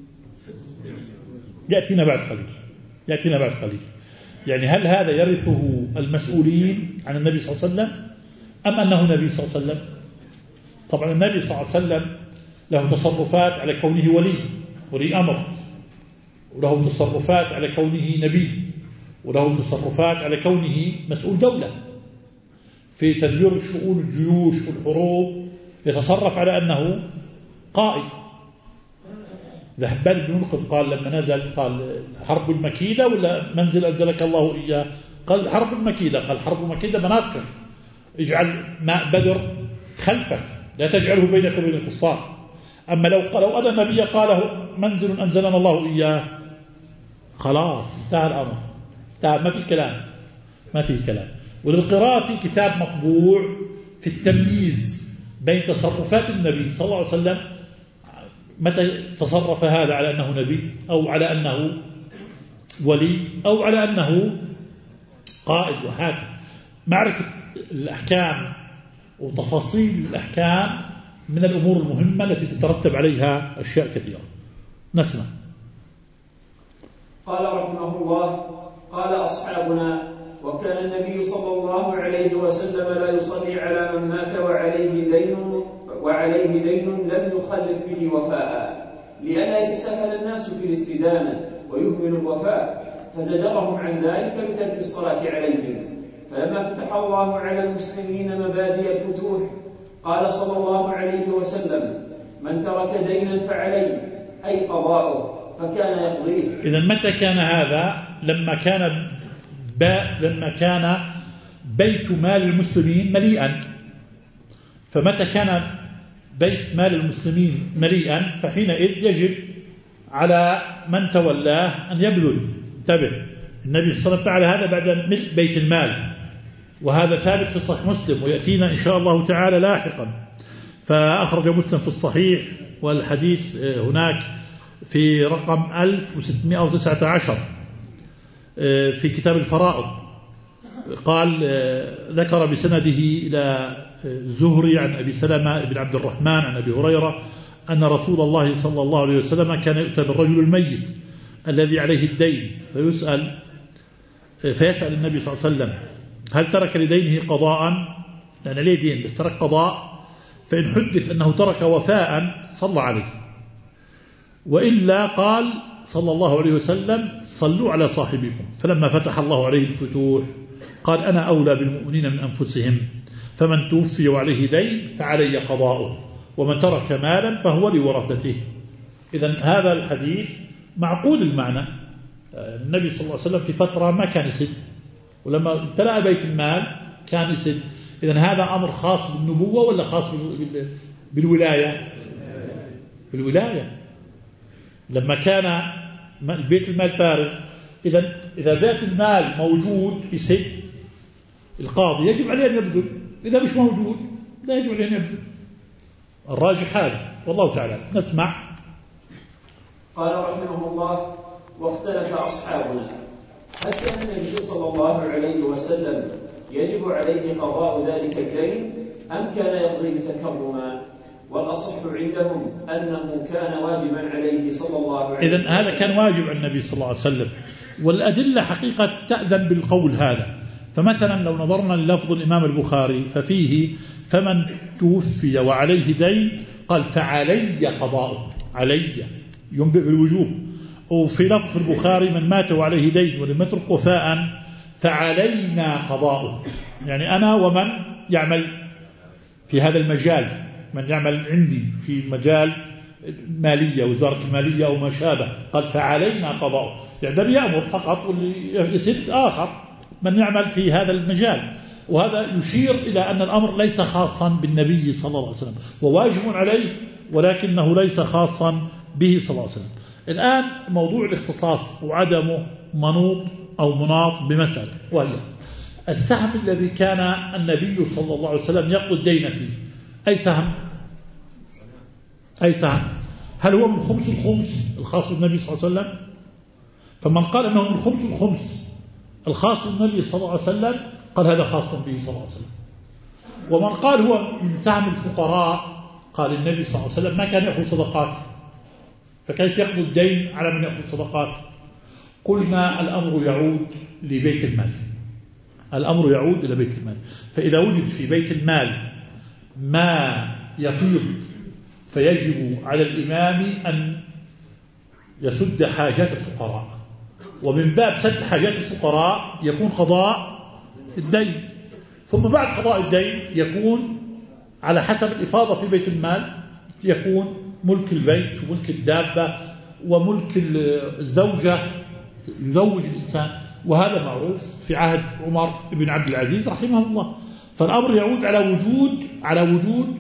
يأتينا بعد قليل يأتينا بعد قليل يعني هل هذا يرثه المسؤولين عن النبي صلى الله عليه وسلم أم أنه نبي صلى الله عليه وسلم؟ طبعا النبي صلى الله عليه وسلم له تصرفات على كونه ولي ولي أمر، وله تصرفات على كونه نبي، وله تصرفات على كونه مسؤول دولة. في تدبير شؤون الجيوش والحروب يتصرف على أنه قائد. ذهبان بن منقذ قال لما نزل قال حرب المكيدة ولا منزل أنزلك الله إياه؟ قال حرب المكيدة. قال حرب المكيدة مناقب، اجعل ماء بدر خلفك لا تجعله بينك وبين الكفار. أما لو لو أن النبي قاله منزل أنزلنا الله إياه خلاص انتهى الأمر، انتهى، ما في كلام ما في كلام. وللقراءة في كتاب مطبوع في التمييز بين تصرفات النبي صلى الله عليه وسلم، متى تصرف هذا على أنه نبي أو على أنه ولي أو على أنه قائد وحاكم. معرفة الأحكام وتفاصيل الأحكام من الأمور المهمة التي تترتب عليها أشياء كثيرة. نسمع. قال رحمه الله: قال أصحابنا: وكان النبي صلى الله عليه وسلم لا يصلي على من مات وعليه دين وعليه دين لم يخلف به وفاء، لئلا يتساهل الناس في الاستدانة ويهمل الوفاء، فزجرهم عن ذلك بترك الصلاة عليهم. فلما فتح الله على المسلمين مبادئ الفتوح قال صلى الله عليه وسلم: من ترك دينا فعليه، أي قضاؤه، فكان يقضيه. إذن متى كان هذا؟ لما كان لما كان بيت مال المسلمين مليئا. فمتى كان بيت مال المسلمين مليئا فحينئذ يجب على من تولاه أن يبذل. انتبه، النبي صلى الله عليه وسلم فعل هذا بعد ملء بيت المال، وهذا ثابت في صحيح مسلم ويأتينا إن شاء الله تعالى لاحقا. فأخرج مسلم في الصحيح، والحديث هناك في رقم ألف وستمائة وتسعة عشر في كتاب الفرائض. قال ذكر بسنده إلى الزهري عن أبي سلمة بن عبد الرحمن عن أبي هريرة أن رسول الله صلى الله عليه وسلم كان يؤتى بالرجل الميت الذي عليه الدين فيسأل فيسأل النبي صلى الله عليه وسلم: هل ترك لدينه قضاء؟ لأن ليه دين بس ترك قضاء، فإن حدث أنه ترك وفاء صلى عليه، وإلا قال صلى الله عليه وسلم: صلوا على صاحبكم. فلما فتح الله عليه الفتوح قال: أنا أولى بالمؤمنين من أنفسهم، فمن توفي وعليه دين فعلي قضاؤه، ومن ترك مالا فهو لورثته. إذن هذا الحديث معقول المعنى. النبي صلى الله عليه وسلم في فترة ما كان يسد، ولما امتلأ بيت المال كان يسد. إذن هذا أمر خاص بالنبوة ولا خاص بالولاية؟ بالولاية. لما كان بيت المال فارغ، إذا إذا بيت المال موجود يسد القاضي يجب عليه أن يبذل، إذا مش موجود لا يجب عليه أن يبذل. الراجح هذا والله تعالى. نسمع. قال رحمه الله: واختلف أصحابنا هل كان النبي صلى الله عليه وسلم يجب عليه قضاء ذلك الدين أم كان يقضيه تكرما؟ والأصح عندهم أنه كان واجبا عليه صلى الله عليه وسلم. إذن هذا كان واجب على النبي صلى الله عليه وسلم، والأدلة حقيقة تأذن بالقول هذا. فمثلا لو نظرنا للفظ الإمام البخاري ففيه: فمن توفي وعليه دين، قال: فعلي قضاؤه، علي ينبئ بالوجوب. وفي لفظ البخاري: من مات وعليه دين ولم يترك وفاء فعلينا قضاؤه، يعني أنا ومن يعمل في هذا المجال من يعمل عندي في مجال مالية وزارة المالية أو ما شابه قال فعلينا قضاء، يعني يأمر فقط واللي يسد آخر من يعمل في هذا المجال. وهذا يشير إلى أن الأمر ليس خاصا بالنبي صلى الله عليه وسلم، وواجب عليه ولكنه ليس خاصا به صلى الله عليه وسلم. الآن موضوع الاختصاص وعدمه منوط أو مناط بمسألة، وهي السهم الذي كان النبي صلى الله عليه وسلم يقضي الدين فيه، أي سهم؟ أي سهم؟ هل هو من خمس الخمس الخاص بالنبي صلى الله عليه وسلم؟ فمن قال أنه من خمس الخمس الخاص بالنبي صلى الله عليه وسلم قال هذا خاص به صلى الله عليه وسلم. ومن قال هو من سهم الفقراء قال النبي صلى الله عليه وسلم ما كان يأخذ صدقات، فكيف يقضي الدين على من يأخذ صدقات؟ قلنا الأمر يعود لبيت المال، الأمر يعود إلى بيت المال. فإذا وجد في بيت المال ما يفيض فيجب على الإمام أن يسد حاجات الفقراء، ومن باب سد حاجات الفقراء يكون قضاء الدين، ثم بعد قضاء الدين يكون على حسب الإفاضة في بيت المال يكون ملك البيت وملك الدابة وملك الزوجة يزوج الإنسان، وهذا معروف في عهد عمر بن عبد العزيز رحمه الله. فالأمر يعود على وجود على وجود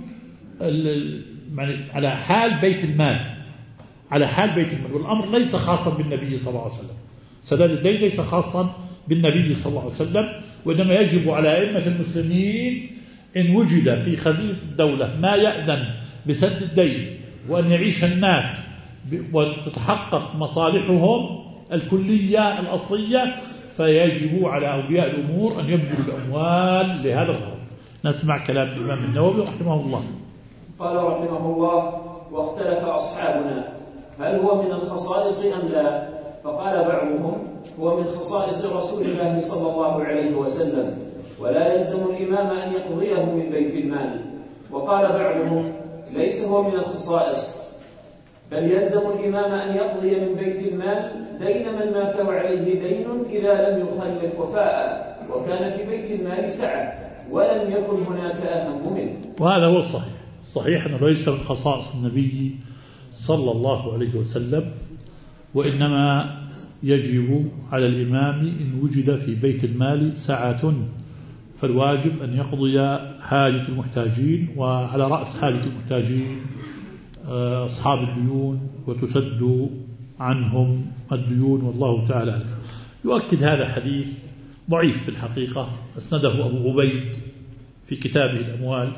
على حال بيت المال، على حال بيت المال، والأمر ليس خاصا بالنبي صلى الله عليه وسلم. سداد الدين ليس خاصا بالنبي صلى الله عليه وسلم، وإنما يجب على أئمة المسلمين إن وجد في خزينة الدولة ما يأذن بسد الدين وأن يعيش الناس وتتحقق مصالحهم الكلية الأصلية، فيجب على أولياء الأمور أن يبذلوا الأموال لهذا الغرض. نسمع كلام الإمام النووي رحمه الله. قال رحمه الله: واختلف أصحابنا هل هو من الخصائص أم لا؟ فقال بعضهم هو من خصائص رسول الله صلى الله عليه وسلم، ولا يلزم الإمام أن يقضيه من بيت المال. وقال بعضهم ليس هو من الخصائص، بل يلزم الإمام أن يقضي من بيت المال دين من مات وعليه دين إذا لم يخلف وفاء، وكان في بيت المال سعة ولم يكن هناك أهم منه. وهذا هو الصحيح. صحيح أنه ليس من خصائص النبي صلى الله عليه وسلم، وإنما يجب على الإمام إن وجد في بيت المال سعة فالواجب أن يقضي حاجة المحتاجين، وعلى رأس حاجة المحتاجين أصحاب الديون وتسد عنهم الديون، والله تعالى أعلم. يؤكد هذا حديث ضعيف في الحقيقة أسنده أبو عبيد في كتابه الأموال،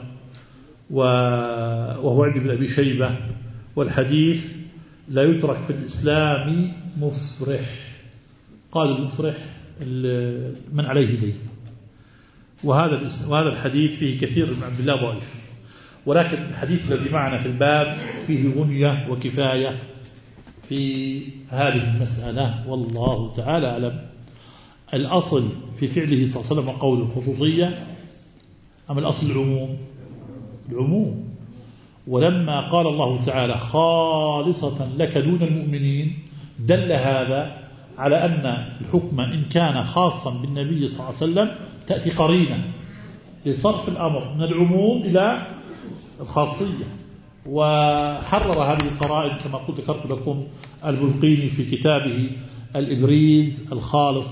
وهو عند ابن أبي شيبة، والحديث لا يترك في الإسلام مفرح. قال المفرح من عليه دين، وهذا وهذا الحديث فيه كثير من عبد الله ضعيف، ولكن الحديث الذي معنا في الباب فيه غنية وكفاية في هذه المسألة، والله تعالى أعلم. الأصل في فعله صلى الله عليه وسلم قول الخصوصية أم الأصل العموم؟ العموم. ولما قال الله تعالى خالصة لك دون المؤمنين دل هذا على أن الحكم إن كان خاصا بالنبي صلى الله عليه وسلم تأتي قرينة لصرف الأمر من العموم إلى الخاصية. وحرر هذه القرائن كما قلت ذكرت لكم البلقيني في كتابه الإبريز الخالص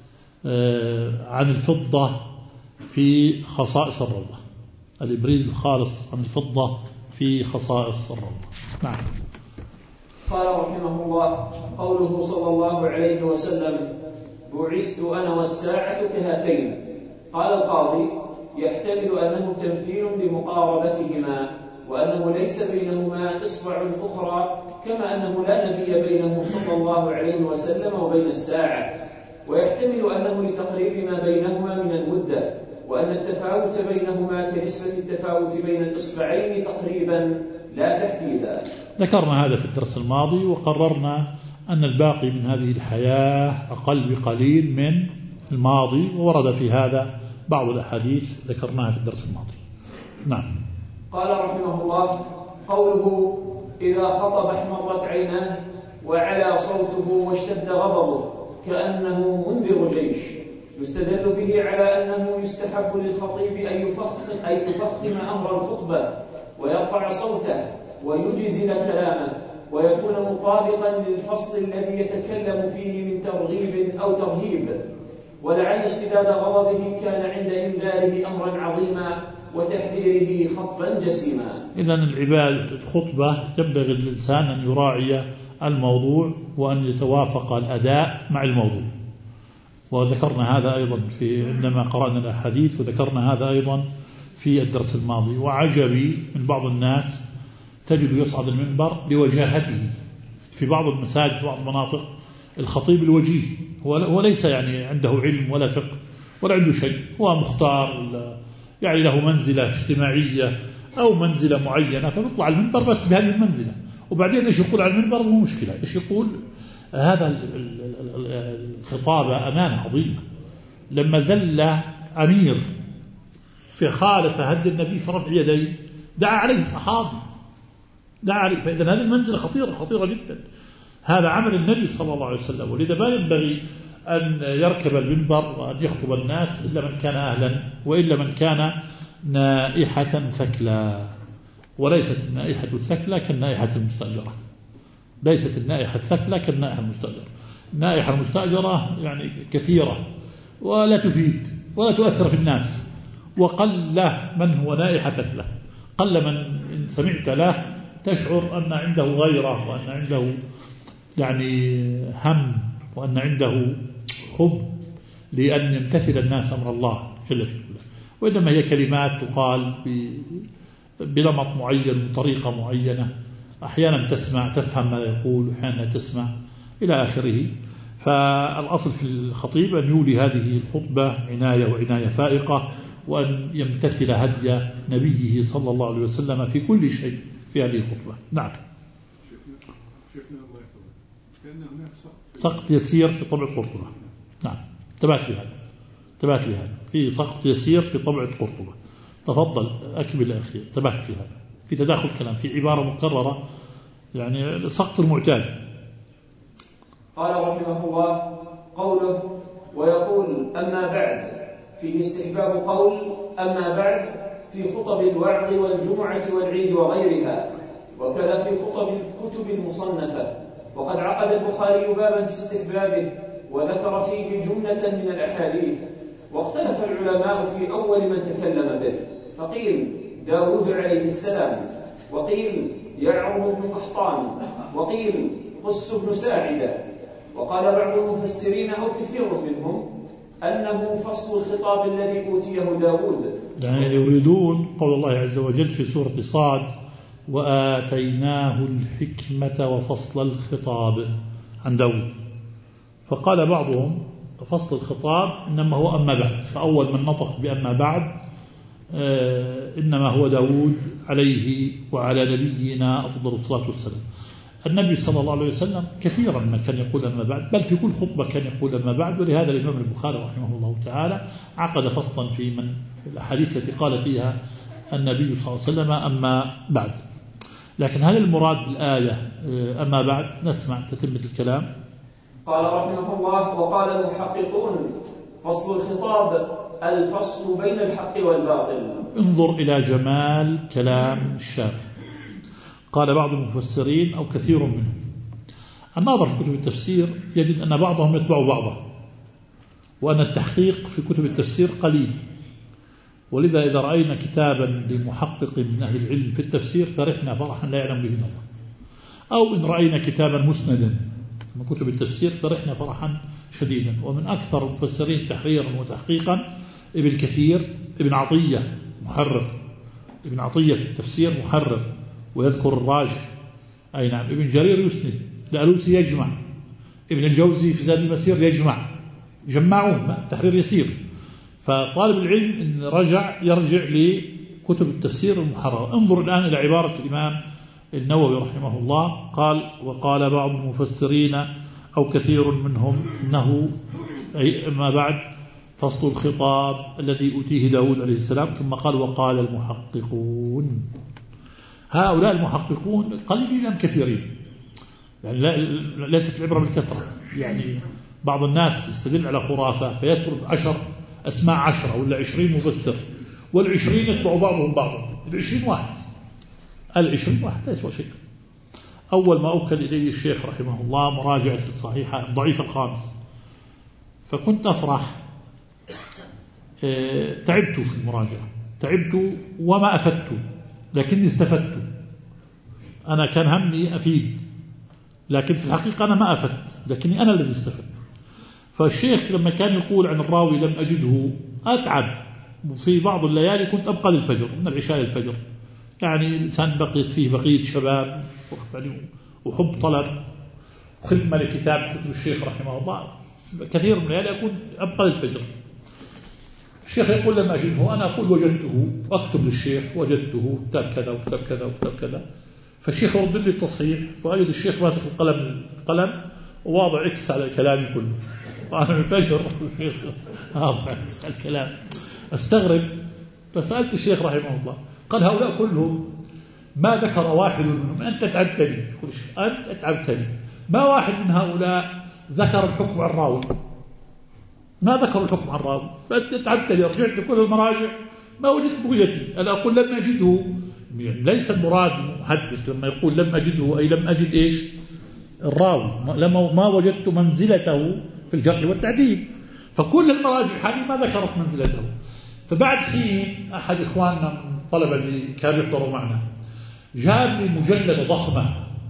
عن الفضة في خصائص الروضة. الإبريز الخالص عن الفضة في خصائص الروضة. نعم. قال رحمه الله: قوله صلى الله عليه وسلم بعثت أنا والساعة كهاتين. قال القاضي: يحتمل أنه تمثيل بمقاربتهما، وأنه ليس بينهما إصبع أخرى، كما أنه لا نبي بينه صلى الله عليه وسلم وبين الساعة. ويحتمل أنه لتقريب ما بينهما من المدة، وأن التفاوت بينهما كنسبة التفاوت بين الإصبعين تقريبا لا تحديدا. ذكرنا هذا في الدرس الماضي، وقررنا أن الباقي من هذه الحياة أقل بقليل من الماضي، وورد في هذا بعض الأحاديث ذكرناها في الدرس الماضي. نعم. قال رحمه الله: قوله إذا خطب احمرت عيناه وعلى صوته واشتد غضبه كأنه منذر جيش، يستدل به على أنه يستحب للخطيب أن يفخم, أن يفخم أمر الخطبة ويرفع صوته ويجزل كلامه ويكون مطابقا للفصل الذي يتكلم فيه من ترغيب أو ترهيب، ولعل اشتداد غضبه كان عند إنذاره أمرا عظيما وتحذيره خطبا جسيما. إذن العباد الخطبة ينبغي للإنسان أن يراعي الموضوع وأن يتوافق الأداء مع الموضوع، وذكرنا هذا أيضا في عندما قرأنا الأحاديث، وذكرنا هذا أيضا في الدرس الماضي. وعجبي من بعض الناس تجد يصعد المنبر لوجاهته في بعض المساجد وبعض المناطق، الخطيب الوجيه هو ليس يعني عنده علم ولا فقه ولا عنده شيء، هو مختار يعني له منزلة اجتماعية أو منزلة معينة فبيطلع المنبر بس بهذه المنزلة، وبعدين إيش يقول على المنبر مو مشكلة، إيش يقول. هذا الخطابة أمانة عظيمة. لما زل أمير في خالف هدي النبي في رفع يديه دعا عليه صحابي دعا عليه، فإذا هذه المنزلة خطيرة خطيرة جدا. هذا عمل النبي صلى الله عليه وسلم، ولذا ما ينبغي أن يركب المنبر وأن يخطب الناس إلا من كان أهلا، وإلا من كان نائحة ثكلى. وليست النائحة الثكلى كالنائحة المستأجرة، ليست النائحة الثكلى كالنائحة المستأجرة. النائحة المستأجرة يعني كثيرة ولا تفيد ولا تؤثر في الناس، وقل من هو نائحة ثكلى، قل من إن سمعت له تشعر أن عنده غيرة وأن عنده يعني هم وأن عنده حب لأن يمتثل الناس أمر الله جل في علاه. وإنما هي كلمات تقال بنمط معين وطريقة معينة، أحيانا تسمع تفهم ما يقول وأحيانا تسمع إلى آخره. فالأصل في الخطيب أن يولي هذه الخطبة عناية وعناية فائقة، وأن يمتثل هدي نبيه صلى الله عليه وسلم في كل شيء في هذه الخطبة. نعم. سقط يسير في طبعة قرطبة. نعم، تبعت بهذا تبعت بهذا في سقط يسير في طبعة قرطبة. تفضل أكمل أخي. تبعت بهذا في تداخل كلام في عبارة مكررة، يعني سقط المعتاد. قال رحمه الله: قوله ويقول أما بعد، في استحباب قول أما بعد في خطب الوعظ والجمعة والعيد وغيرها، وكذا في خطب الكتب المصنفة. وقد عقد البخاري بابا في استحبابه وذكر فيه جملة من الأحاديث، واختلف العلماء في أول من تكلم به، فقيل داود عليه السلام، وقيل يعرض بن قحطان، وقيل قس بن ساعدة. وقال بعض المفسرين أو كثير منهم أنه فصل الخطاب الذي أوتيه داود، يعني يريدون قول الله عز وجل في سورة صاد: وآتيناه الحكمة وفصل الخطاب عن داود. فقال بعضهم فصل الخطاب إنما هو أما بعد، فأول من نطق بأما بعد إنما هو داود عليه وعلى نبينا أفضل الصلاة والسلام. النبي صلى الله عليه وسلم كثيرا ما كان يقول أما بعد، بل في كل خطبة كان يقول أما بعد. ولهذا الإمام البخاري رحمه الله تعالى عقد فصلا في من الأحاديث التي قال فيها النبي صلى الله عليه وسلم أما بعد. لكن هل المراد بالآية أما بعد؟ نسمع تتمة الكلام. قال رحمه الله: وقال المحققون فصل الخطاب الفصل بين الحق والباطل. انظر إلى جمال كلام الشارح. قال بعض المفسرين أو كثير منهم، الناظر في كتب التفسير يجد أن بعضهم يتبع بعضه، وأن التحقيق في كتب التفسير قليل. ولذا إذا رأينا كتابا لمحقق من أهل العلم في التفسير فرحنا فرحا لا يعلم به الله، أو إن رأينا كتابا مسندا من كتب التفسير فرحنا فرحا شديدا. ومن أكثر المفسرين تحريرا وتحقيقا ابن كثير، ابن عطية محرر، ابن عطية في التفسير محرر ويذكر الراجح. أي نعم. ابن جرير يسند، الألوسي يجمع، ابن الجوزي في زاد المسير يجمع، جمعون تحرير يسير. فطالب العلم إن رجع يرجع لكتب التفسير المحررة. انظر الآن إلى عبارة الإمام النووي رحمه الله، قال: وقال بعض المفسرين أو كثير منهم إنه ما بعد فصل الخطاب الذي أتيه داود عليه السلام. ثم قال: وقال المحققون. هؤلاء المحققون قليلين أم كثيرين؟ يعني ليست العبرة بالكثرة. يعني بعض الناس يستدل على خرافة فيذكر عشر أسماء عشرة ولا عشرين مفسر، والعشرين يتبع بعضهم بعضا، العشرين واحد العشرين واحد لا يسوى شيء. أول ما أوكل إلي الشيخ رحمه الله مراجعة الصحيحة ضعيف الخامس، فكنت أفرح. تعبت في المراجعة، تعبت وما أفدت، لكني استفدت. أنا كان همي أفيد، لكن في الحقيقة أنا ما أفدت، لكني أنا الذي استفدت. فالشيخ لما كان يقول عن الراوي لم أجده أتعب. في بعض الليالي كنت أبقى للفجر، من العشاء للفجر، يعني الإنسان بقيت فيه بقية شباب وحب طلب وخدمة لكتاب كتب الشيخ رحمه الله. كثير من الليالي أكون أبقى للفجر. الشيخ يقول لم أجده، أنا أقول وجدته، وأكتب للشيخ وجدته كتاب كذا وكتاب كذا وكتاب كذا. فالشيخ يرد لي التصحيح، فأجد الشيخ ماسك القلم القلم وواضع إكس على كلامي كله. وأنا الفجر الشيخ واضع إكس على الكلام. أستغرب، فسألت الشيخ رحمه الله، قال هؤلاء كلهم ما ذكر واحد منهم. أنت تعبتني، أنت تعبتني، ما واحد من هؤلاء ذكر الحكم عن الراوي، ما ذكر الحكم عن الراوي. فأنت تعبتني، رجعت كل المراجع ما وجدت بغيتي. أنا أقول لم أجده، يعني ليس المراد محدث لما يقول لم أجده أي لم أجد إيش الراوي، لما ما وجدت منزلته في الجرح والتعديل. فكل المراجع هذه ما ذكرت منزلته. فبعد حين أحد إخواننا من الطلبة اللي كانوا يحضروا معنا جاب لي مجلدة ضخمة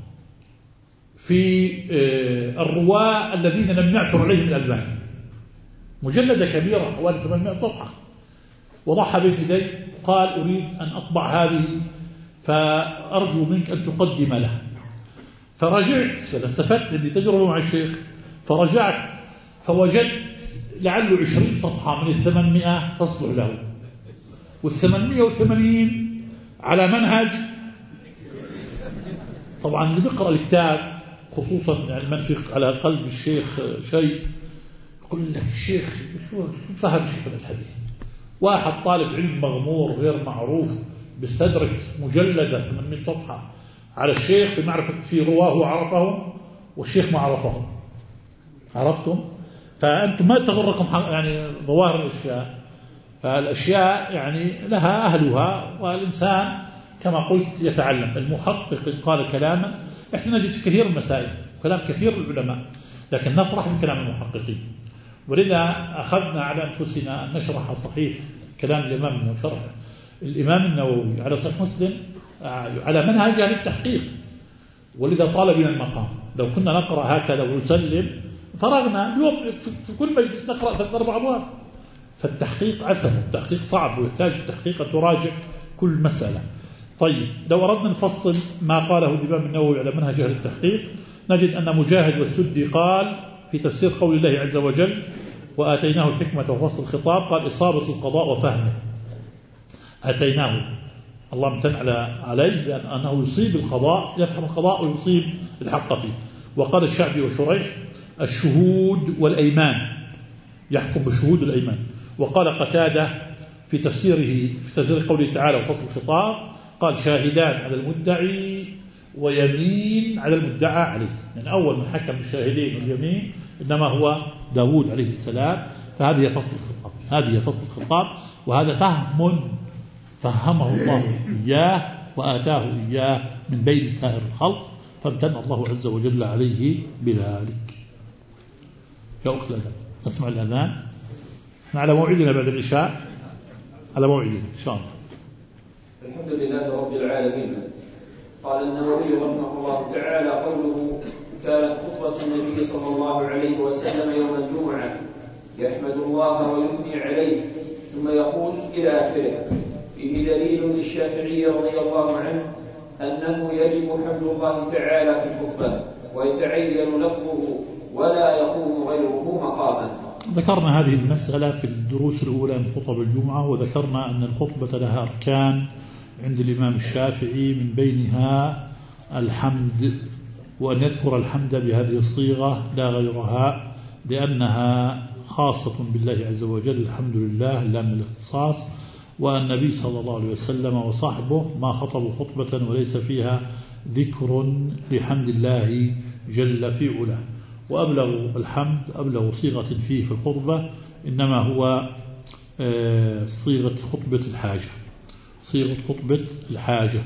في الرواة الذين لم يعثر عليهم الألباني، مجلدة كبيرة حوالي ثمانمائة صفحة، وضعها بين يدي وقال أريد أن أطبع هذه، فأرجو منك أن تقدم له. فرجعت، فاستفدت أني تجربة مع الشيخ، فرجعت فوجدت لعله عشرين صفحة من الثمانمائة تصلح له، والثمانمائة وثمانين على منهج. طبعا اللي بيقرأ الكتاب خصوصا يعني من في على قلب الشيخ شيء يقول لك الشيخ شو فهم شيخ الحديث. واحد طالب علم مغمور غير معروف بيستدرك مجلدة ثمانمائة صفحة على الشيخ في معرفة في رواه عرفهم والشيخ ما عرفهم. عرفتم؟ فأنتم ما تغركم يعني ظواهر الأشياء، فالأشياء يعني لها أهلها، والإنسان كما قلت يتعلم. المحقق قال كلاما، إحنا نجد في كثير المسائل كلام كثير العلماء، لكن نفرح من كلام المحققين. ولذا أخذنا على أنفسنا أن نشرح صحيح كلام الإمام وشرح الإمام النووي على صحيح مسلم على منهج أهل التحقيق. ولذا طال بنا المقام، لو كنا نقرأ هكذا ونسلم فرغنا اليوم في كل مجلس نقرأ ثلاث أربع أبواب. فالتحقيق عسر، التحقيق صعب ويحتاج تحقيق أن تراجع كل مسألة. طيب لو أردنا نفصل ما قاله الإمام النووي على منهج أهل التحقيق نجد أن مجاهد والسدي قال في تفسير قول الله عز وجل وآتيناه الحكمة وفصل الخطاب، قال إصابة القضاء وفهمه. آتيناه، الله امتن عليه لأنه يصيب القضاء، يفهم القضاء ويصيب الحق فيه. وقال الشعبي وشريح الشهود والأيمان، يحكم بالشهود والأيمان. وقال قتادة في تفسيره في تفسير قوله تعالى وفصل الخطاب قال شاهدان على المدعي ويمين على المدعى عليه. يعني أول من حكم الشاهدين واليمين إنما هو داود عليه السلام. فهذه فصل الخطاب، هذه فصل الخطاب، وهذا فهم فهمه الله إياه وآتاه إياه من بين سائر الخلق، فامتن الله عز وجل عليه بذلك. يا أخت الأذان، نسمع الأذان على موعدنا بعد العشاء، على موعدنا إن شاء الله. الحمد لله رب العالمين. قال النووي رحمه الله تعالى قوله كانت خطبة النبي صلى الله عليه وسلم يوم الجمعة يحمد الله ويثني عليه ثم يقول إلى آخره. فيه دليل للشافعي رضي الله عنه أنه يجب حمد الله تعالى في الخطبة ويتعين لفظه ولا يقوم غيره مقاما. ذكرنا هذه المسألة في الدروس الأولى من خطب الجمعة، وذكرنا أن الخطبة لها أركان عند الإمام الشافعي من بينها الحمد، وأن يذكر الحمد بهذه الصيغة لا غيرها لأنها خاصة بالله عز وجل، الحمد لله لا من الاختصاص. والنبي صلى الله عليه وسلم وصحبه ما خطبوا خطبة وليس فيها ذكر لحمد الله جل في علاه. وأبلغ الحمد أبلغ صيغة فيه في الخطبة إنما هو صيغة خطبة الحاجة، صيغة خطبة الحاجة.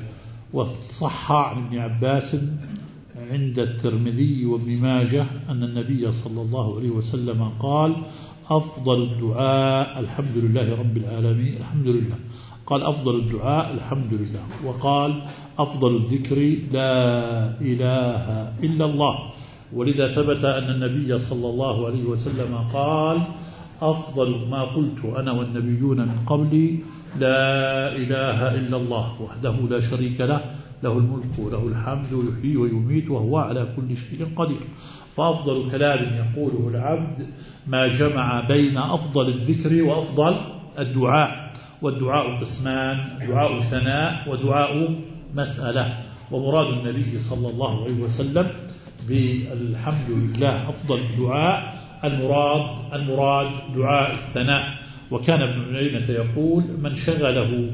وصح عن ابن عباس عند الترمذي وابن ماجه أن النبي صلى الله عليه وسلم قال أفضل الدعاء الحمد لله رب العالمين الحمد لله قال أفضل الدعاء الحمد لله وقال أفضل الذكر لا إله إلا الله. ولذا ثبت أن النبي صلى الله عليه وسلم قال أفضل ما قلت أنا والنبيون من قبلي لا إله إلا الله وحده لا شريك له له الملك وله الحمد يحيي ويميت وهو على كل شيء قدير. فأفضل كلام يقوله العبد ما جمع بين أفضل الذكر وأفضل الدعاء. والدعاء قسمان دعاء ثناء ودعاء مسألة. ومراد النبي صلى الله عليه وسلم بالحمد لله أفضل الدعاء المراد المراد دعاء الثناء. وكان ابن عيينة يقول من شغله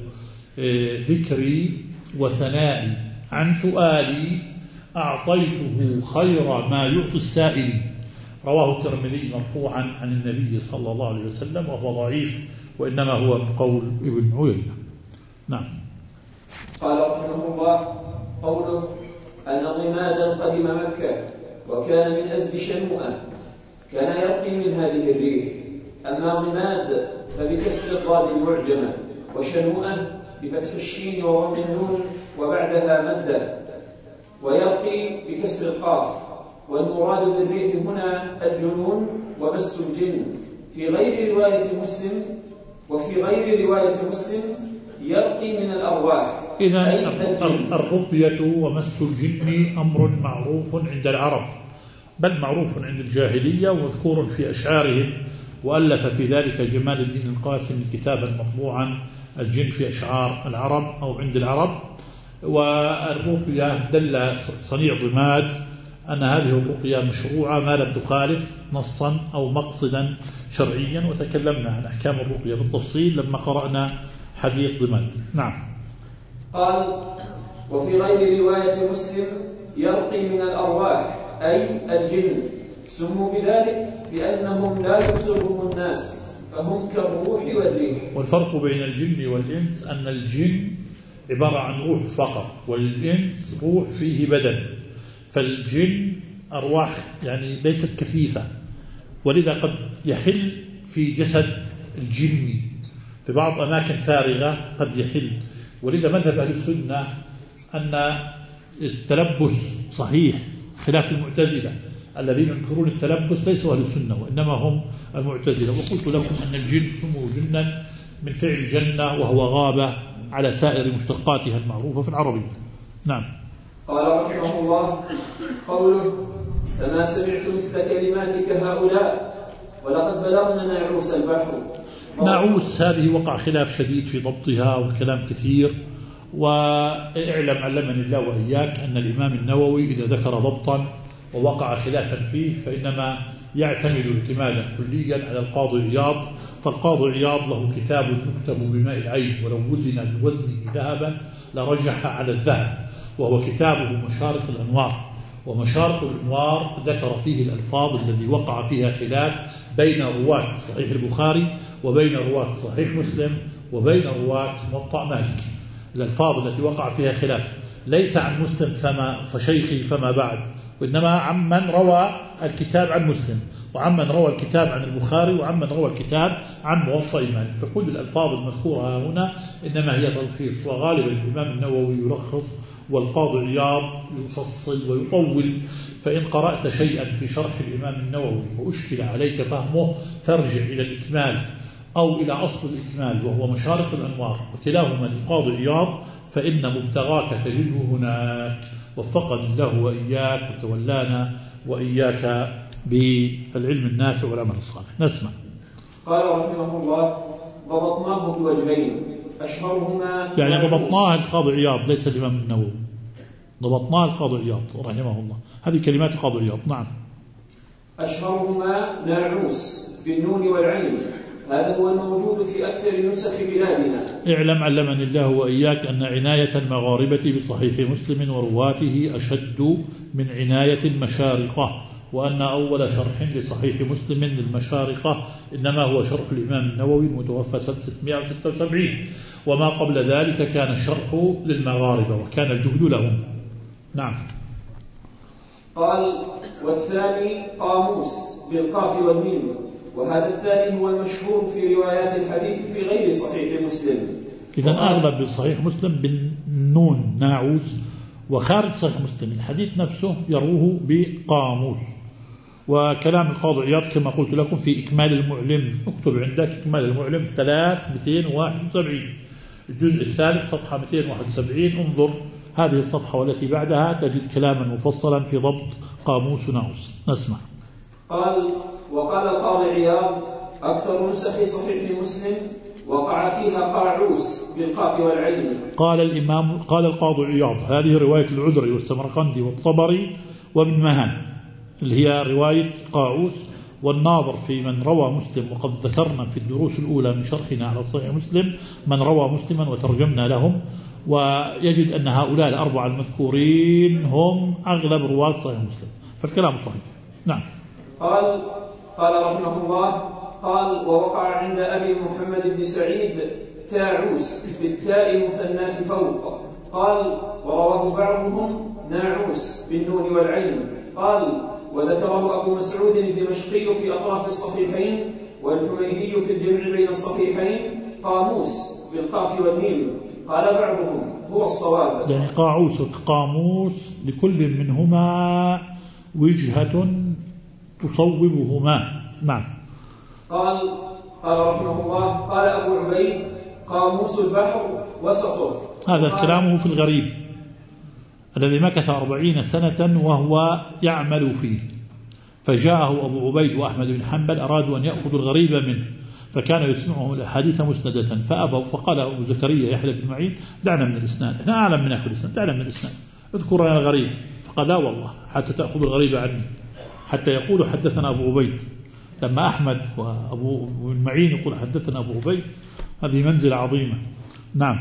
ذكري وثنائي عن سؤالي أعطيته خير ما يعطي السائلين. رواه الترمذي مرفوعا عن النبي صلى الله عليه وسلم وهو ضعيف وإنما هو قول ابن عيينة. نعم. قال رحمه الله قوله أن ضمادا قدم مكة وكان من أزد شنوءة كان يرقي من هذه الريح. أما ضماد فبكسر الضاد المعجمة وشنوءة بفتح الشين وضم النون وبعدها مدة ويرقي بكسر القاف. والمراد بالريح هنا الجنون ومس الجن. في غير رواية مسلم وفي غير رواية مسلم يرقي من الأرواح. إذا الرقية ومس الجن أمر معروف عند العرب بل معروف عند الجاهلية ومذكور في أشعارهم. وألف في ذلك جمال الدين القاسم كتابا مطبوعا الجن في أشعار العرب أو عند العرب. والرقية دل صنيع ضماد أن هذه الرقية مشروعة ما لم تخالف نصا أو مقصدا شرعيا. وتكلمنا عن أحكام الرقية بالتفصيل لما قرأنا حديث ضماد. نعم. قال وفي غير رواية مسلم يرقي من الأرواح أي الجن. سموا بذلك لأنهم لا يبصرهم الناس فهم كالروح والريح. والفرق بين الجن والإنس أن الجن عبارة عن روح فقط والإنس روح فيه بدن. فالجن أرواح يعني ليست كثيفة ولذا قد يحل في جسد الجن في بعض أماكن فارغة قد يحل. ولذا مذهب أهل السنة أن التلبس صحيح خلاف المعتزلة الذين ينكرون التلبس ليسوا أهل السنة وإنما هم المعتزلة. وقلت لكم أن الجن سموا جنا من فعل جنة وهو غابة على سائر مشتقاتها المعروفة في العربية. نعم. قال رحمه الله قوله فما سمعت مثل كلماتك هؤلاء ولقد بلغنا ناعوس البحر. ناعوس هذه وقع خلاف شديد في ضبطها والكلام كثير. واعلم علمني الله وإياك أن الإمام النووي إذا ذكر ضبطا ووقع خلافا فيه فإنما يعتمد اعتمادا كليا على القاضي عياض. فالقاضي عياض له كتاب يكتب بماء العين ولو وزن بوزنه ذهبا لرجح على الذهب وهو كتابه مشارق الأنوار. ومشارق الأنوار ذكر فيه الألفاظ الذي وقع فيها خلاف بين رواة صحيح البخاري وبين رواة صحيح مسلم وبين رواة موطأ مالك. الألفاظ التي وقع فيها خلاف ليس عن مسلم فما فشيخي فما بعد وإنما عمن روى الكتاب عن مسلم وعمن روى الكتاب عن البخاري وعمن روى الكتاب عن موطأ مالك. فكل الألفاظ المذكورة هنا إنما هي تلخيص. وغالبا الإمام النووي يلخص والقاضي عياض يفصل ويطول. فإن قرأت شيئا في شرح الإمام النووي وأشكل عليك فهمه فارجع إلى الإكمال أو إلى أصل الإكمال وهو مشارق الأنوار وكلاهما للقاضي عياض فإن مبتغاك تجده هناك. وفقني الله وإياك وتولانا وإياك بالعلم النافع والعمل الصالح. نسمع. قال رحمه الله ضبطناه بوجهين أشهرهما يعني ضبطناه القاضي عياض ليس الإمام النووي. ضبطناه القاضي عياض رحمه الله. هذه كلمات القاضي عياض. نعم. أشهرهما ناعوس بالنون والعين. هذا هو الموجود في أكثر نسخ بلادنا. اعلم علمني الله وإياك أن عناية المغاربة بصحيح مسلم ورواته أشد من عناية المشارقة وأن أول شرح لصحيح مسلم للمشارقة إنما هو شرح الإمام النووي المتوفى سنة ستمائة وستة وسبعين، وما قبل ذلك كان الشرح للمغاربة وكان الجهد لهم. نعم. قال: والثاني قاموس بالقاف والميم، وهذا الثاني هو المشهور في روايات الحديث في غير صحيح مسلم. إذن أغلب بصحيح مسلم بالنون ناعوس، وخارج صحيح مسلم الحديث نفسه يروه بقاموس. وكلام القاضي عياض كما قلت لكم في إكمال المعلم، اكتب عندك إكمال المعلم ثلاث مئتين وواحد وسبعين الجزء الثالث صفحة مئتين وواحد وسبعين، انظر هذه الصفحة والتي بعدها تجد كلاما مفصلا في ضبط قاموس ناعوس. نسمع. قال: وقال القاضي عياض: أكثر نسخ صحيح مسلم وقع فيها قاعوس بالقاف والعين. قال الإمام قال القاضي عياض: هذه رواية العذري والسمرقندي والطبري وابن مهان اللي هي رواية قاعوس. والناظر في من روى مسلم، وقد ذكرنا في الدروس الأولى من شرحنا على صحيح مسلم من روى مسلما وترجمنا لهم، ويجد أن هؤلاء الأربعة المذكورين هم أغلب رواة صحيح مسلم، فالكلام صحيح. نعم. قال قال رحمه الله: قال: ووقع عند أبي محمد بن سعيد تاعوس بالتاء المثنات فوق. قال: ورواه بعضهم ناعوس بالنون والعين. قال: وذكره أبو مسعود الدمشقي في أطراف الصحيحين، والحميدي في الجمع بين الصحيحين قاموس بالقاف والميم. قال بعضهم هو الصواب. يعني قاعوس قاموس لكل منهما وجهة تصوبهما. نعم. قال قال رحمه الله: قال أبو عبيد: قاموس البحر وسطه. هذا كلامه في الغريب الذي مكث أربعين سنة وهو يعمل فيه، فجاءه أبو عبيد وأحمد بن حنبل أرادوا أن يأخذوا الغريب منه، فكان يسمعه الأحاديث مسندة فأبوا، فقال أبو زكريا يحيى بن معين: دعنا من الإسناد، احنا أعلم من أخذ الإسناد، دعنا من الإسناد، اذكر لنا الغريب. فقال: لا والله حتى تأخذ الغريب عني، حتى يقول حدثنا أبو عبيد. لما أحمد وأبو معين يقول حدثنا أبو عبيد، هذه منزلة عظيمة. نعم.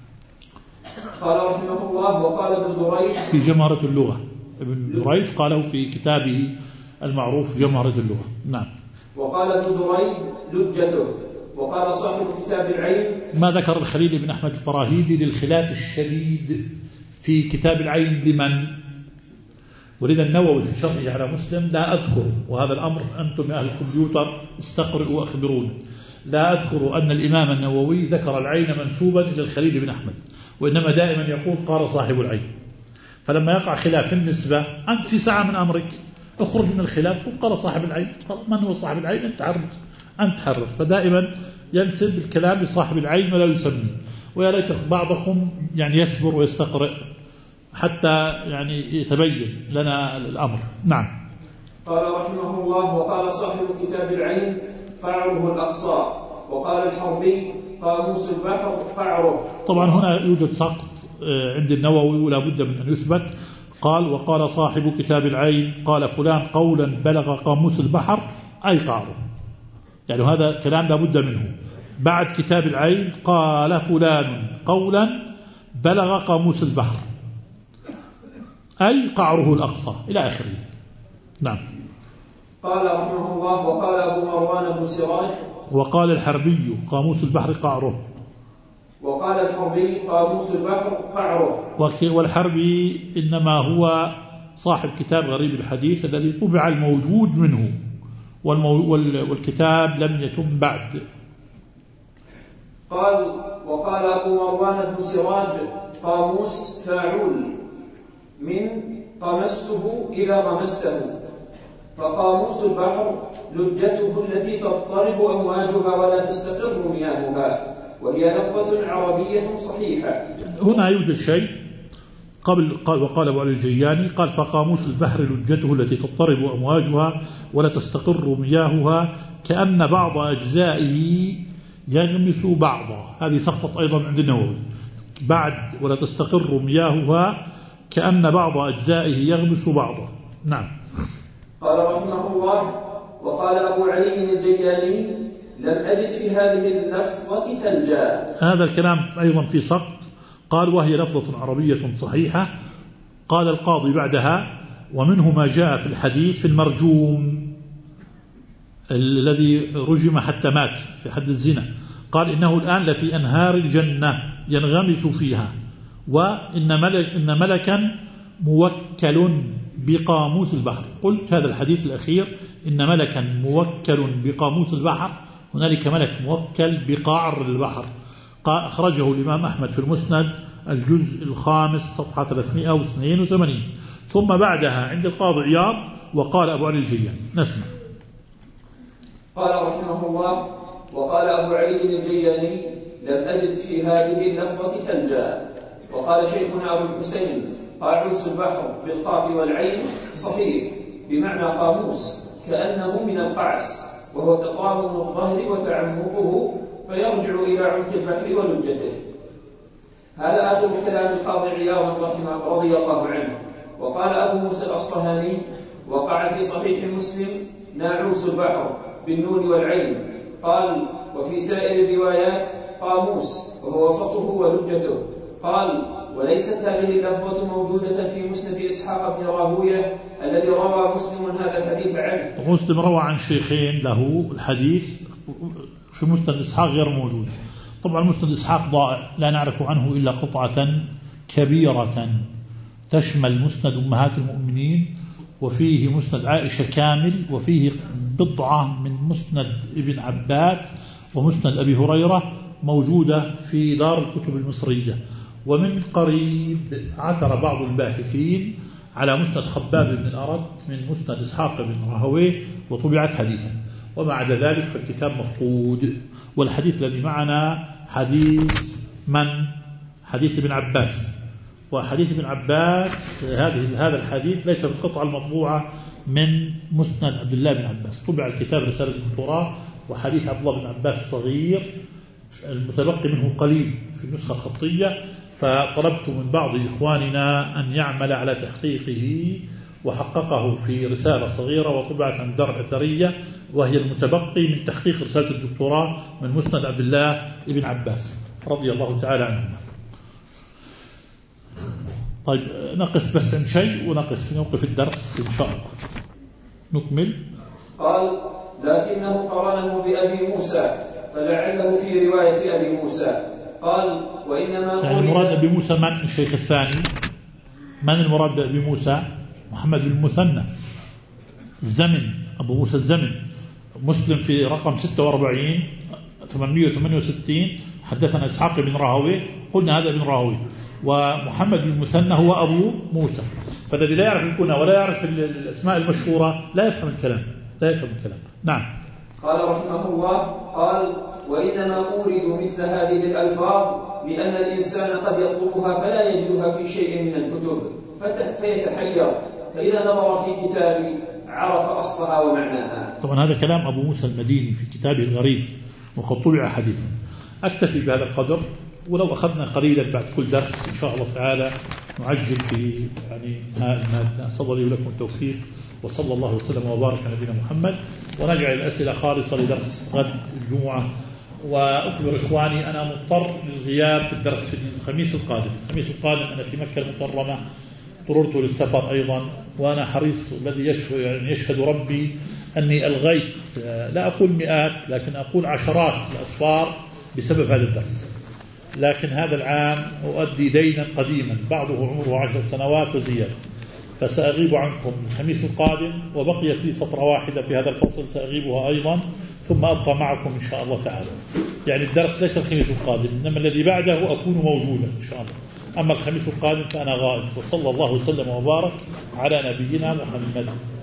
قال رحمه الله: وقال ابن دريد في جمهرة اللغة، ابن دريد قاله في كتابه المعروف جمهرة اللغة. نعم. وقال ابن دريد لجته. وقال صاحب كتاب العين: ما ذكر الخليل بن أحمد الفراهيدي للخلاف الشديد في كتاب العين لمن؟ ولذا النووي في شرحه على مسلم لا أذكر، وهذا الأمر أنتم يا أهل الكمبيوتر استقرئوا وأخبرون، لا أذكر أن الإمام النووي ذكر العين منسوبا إلى الخليل بن أحمد، وإنما دائما يقول قال صاحب العين. فلما يقع خلاف النسبة أنت في ساعة من أمرك اخرج من الخلاف وقال صاحب العين، من هو صاحب العين؟ أنت حرص أنت حرص فدائما ينسب الكلام لصاحب العين ولا يسمي. ويا ليت بعضكم يعني يصبر ويستقرئ حتى يعني يتبين لنا الأمر. نعم. قال رحمه الله: وقال صاحب كتاب العين: قعره الأقصى. وقال الحربي: قاموس البحر قعره. طبعا هنا يوجد سقط عند النووي ولا بد من أن يثبت. قال: وقال صاحب كتاب العين قال فلان قولا بلغ قاموس البحر أي قعره، يعني هذا كلام لا بد منه. بعد كتاب العين قال فلان قولا بلغ قاموس البحر أي قعره الأقصى إلى آخره. نعم. قال رحمه الله: وقال أبو مروان بن سراج: وقال الحربي قاموس البحر قعره. وقال الحربي: قاموس البحر قعره. والحربي إنما هو صاحب كتاب غريب الحديث الذي طبع الموجود منه، والكتاب لم يتم بعد. قال: وقال أبو مروان بن سراج: قاموس فاعول من قمسته إذا غمسته، فقاموس البحر لجته التي تضطرب أمواجها ولا تستقر مياهها، وهي لفظة عربية صحيحة. هنا يوجد شيء قبل. قال وقال أبو علي الجياني قال: فقاموس البحر لجته التي تضطرب أمواجها ولا تستقر مياهها كأن بعض أجزائه يغمس بعضا. هذه سقطت أيضا عند النووي بعد ولا تستقر مياهها كأن بعض أجزائه يغمس بعضا. نعم. قال رحمه الله: وقال أبو علي الجياني: لم أجد في هذه اللفظة ثلجا. هذا الكلام أيضا في سقط. قال: وهي لفظة عربية صحيحة. قال القاضي بعدها: ومنه ما جاء في الحديث في المرجوم الذي رجم حتى مات في حد الزنا، قال إنه الآن لفي أنهار الجنة ينغمس فيها، وإن ملك إن ملكا موكل بقاموس البحر. قلت هذا الحديث الأخير إن ملكا موكل بقاموس البحر، هنالك ملك موكل بقعر البحر. أخرجه الإمام أحمد في المسند الجزء الخامس صفحة ثلاثمائة واثنين وثمانين. ثم بعدها عند القاضي عياض وقال أبو علي الجياني. نسمع. قال رحمه الله: وقال أبو علي الجياني: لم أجد في هذه اللفظة ثلجا. وقال شيخنا أبو الحسين: قاعوس البحر بالقاف والعين صحيح بمعنى قاموس كأنه من القعس، وهو تطامن الظهر وتعمقه فيرجع إلى عمق البحر ولجته. هذا آخر كلام القاضي عياض رحمه رضي الله عنه. وقال أبو موسى الأصفهاني: وقع في صحيح مسلم ناعوس البحر بالنون والعين. قال: وفي سائر الروايات قاموس وهو وسطه ولجته. قال: وليست هذه اللفظة موجودة في مسند إسحاق بن راهويه الذي روى مسلم هذا الحديث عنه. مسلم روى عن شيخين له الحديث في مسند إسحاق غير موجود. طبعا مسند إسحاق ضائع لا نعرف عنه إلا قطعة كبيرة تشمل مسند أمهات المؤمنين، وفيه مسند عائشة كامل، وفيه بضعة من مسند ابن عباس ومسند أبي هريرة موجودة في دار الكتب المصرية. ومن قريب عثر بعض الباحثين على مسند خباب بن الأرد من مسند إسحاق بن راهويه وطبعت حديثا، وما عدا ذلك فالكتاب مفقود. والحديث الذي معنا حديث من؟ حديث ابن عباس. وحديث ابن عباس هذه هذا الحديث ليس في القطعة المطبوعة من مسند عبد الله بن عباس، طبع الكتاب رسالة الدكتوراه وحديث عبد الله بن عباس صغير المتبقي منه قليل في النسخة الخطية، فطلبت من بعض إخواننا أن يعمل على تحقيقه وحققه في رسالة صغيرة وطبعت عن درع أثرية، وهي المتبقي من تحقيق رسالة الدكتوراه من مسند عبد الله بن عباس رضي الله تعالى عنه. طيب نقف بس عن شيء ونقف نوقف الدرس إن شاء الله. نكمل. قال: لكنه قرنه بأبي موسى فلعله في رواية أبي موسى. قال: وإنما يعني المراد أبي موسى من الشيخ الثاني؟ من المراد بأبي موسى؟ محمد بن المثنى الزمن، أبو موسى الزمن. مسلم في رقم ستة وأربعين ثمانمائة وثمانية وستين حدثنا إسحاق بن راهويه، قلنا هذا ابن راهويه، ومحمد بن المثنى هو أبو موسى. فالذي لا يعرف الكنى ولا يعرف الأسماء المشهورة لا يفهم الكلام لا يفهم الكلام. نعم. قال رحمه الله: قال: وإنما أورد مثل هذه الألفاظ لأن الإنسان قد يطلبها فلا يجدها في شيء من الكتب فيتحير، فإذا نظر في كتابي عرف أصلها ومعناها. طبعا هذا كلام أبو موسى المديني في كتابه الغريب وقد طبع حديثا. أكتفي بهذا القدر، ولو أخذنا قليلا بعد كل درس إن شاء الله تعالى نعجل في يعني هذه المادة. صلى لي ولكم التوفيق، وصلى الله وسلم وبارك على نبينا محمد. ونجعل الأسئلة خالصة لدرس غد الجمعة. وأخبر إخواني أنا مضطر للغياب في الدرس في الخميس القادم. الخميس القادم أنا في مكة المكرمة، اضطررت للسفر أيضا، وأنا حريص الذي يشهد, يعني يشهد ربي أني ألغيت لا أقول مئات لكن أقول عشرات الأسفار بسبب هذا الدرس. لكن هذا العام أؤدي دينا قديما بعضه عمره عشر سنوات وزيادة، فسأغيب عنكم الخميس القادم، وبقيت لي سفرة واحدة في هذا الفصل سأغيبها أيضا، ثم أبقى معكم إن شاء الله تعالى. يعني الدرس ليس الخميس القادم، إنما الذي بعده أكون موجودا إن شاء الله. أما الخميس القادم فأنا غائب. وصلى الله وسلم وبارك على نبينا محمد.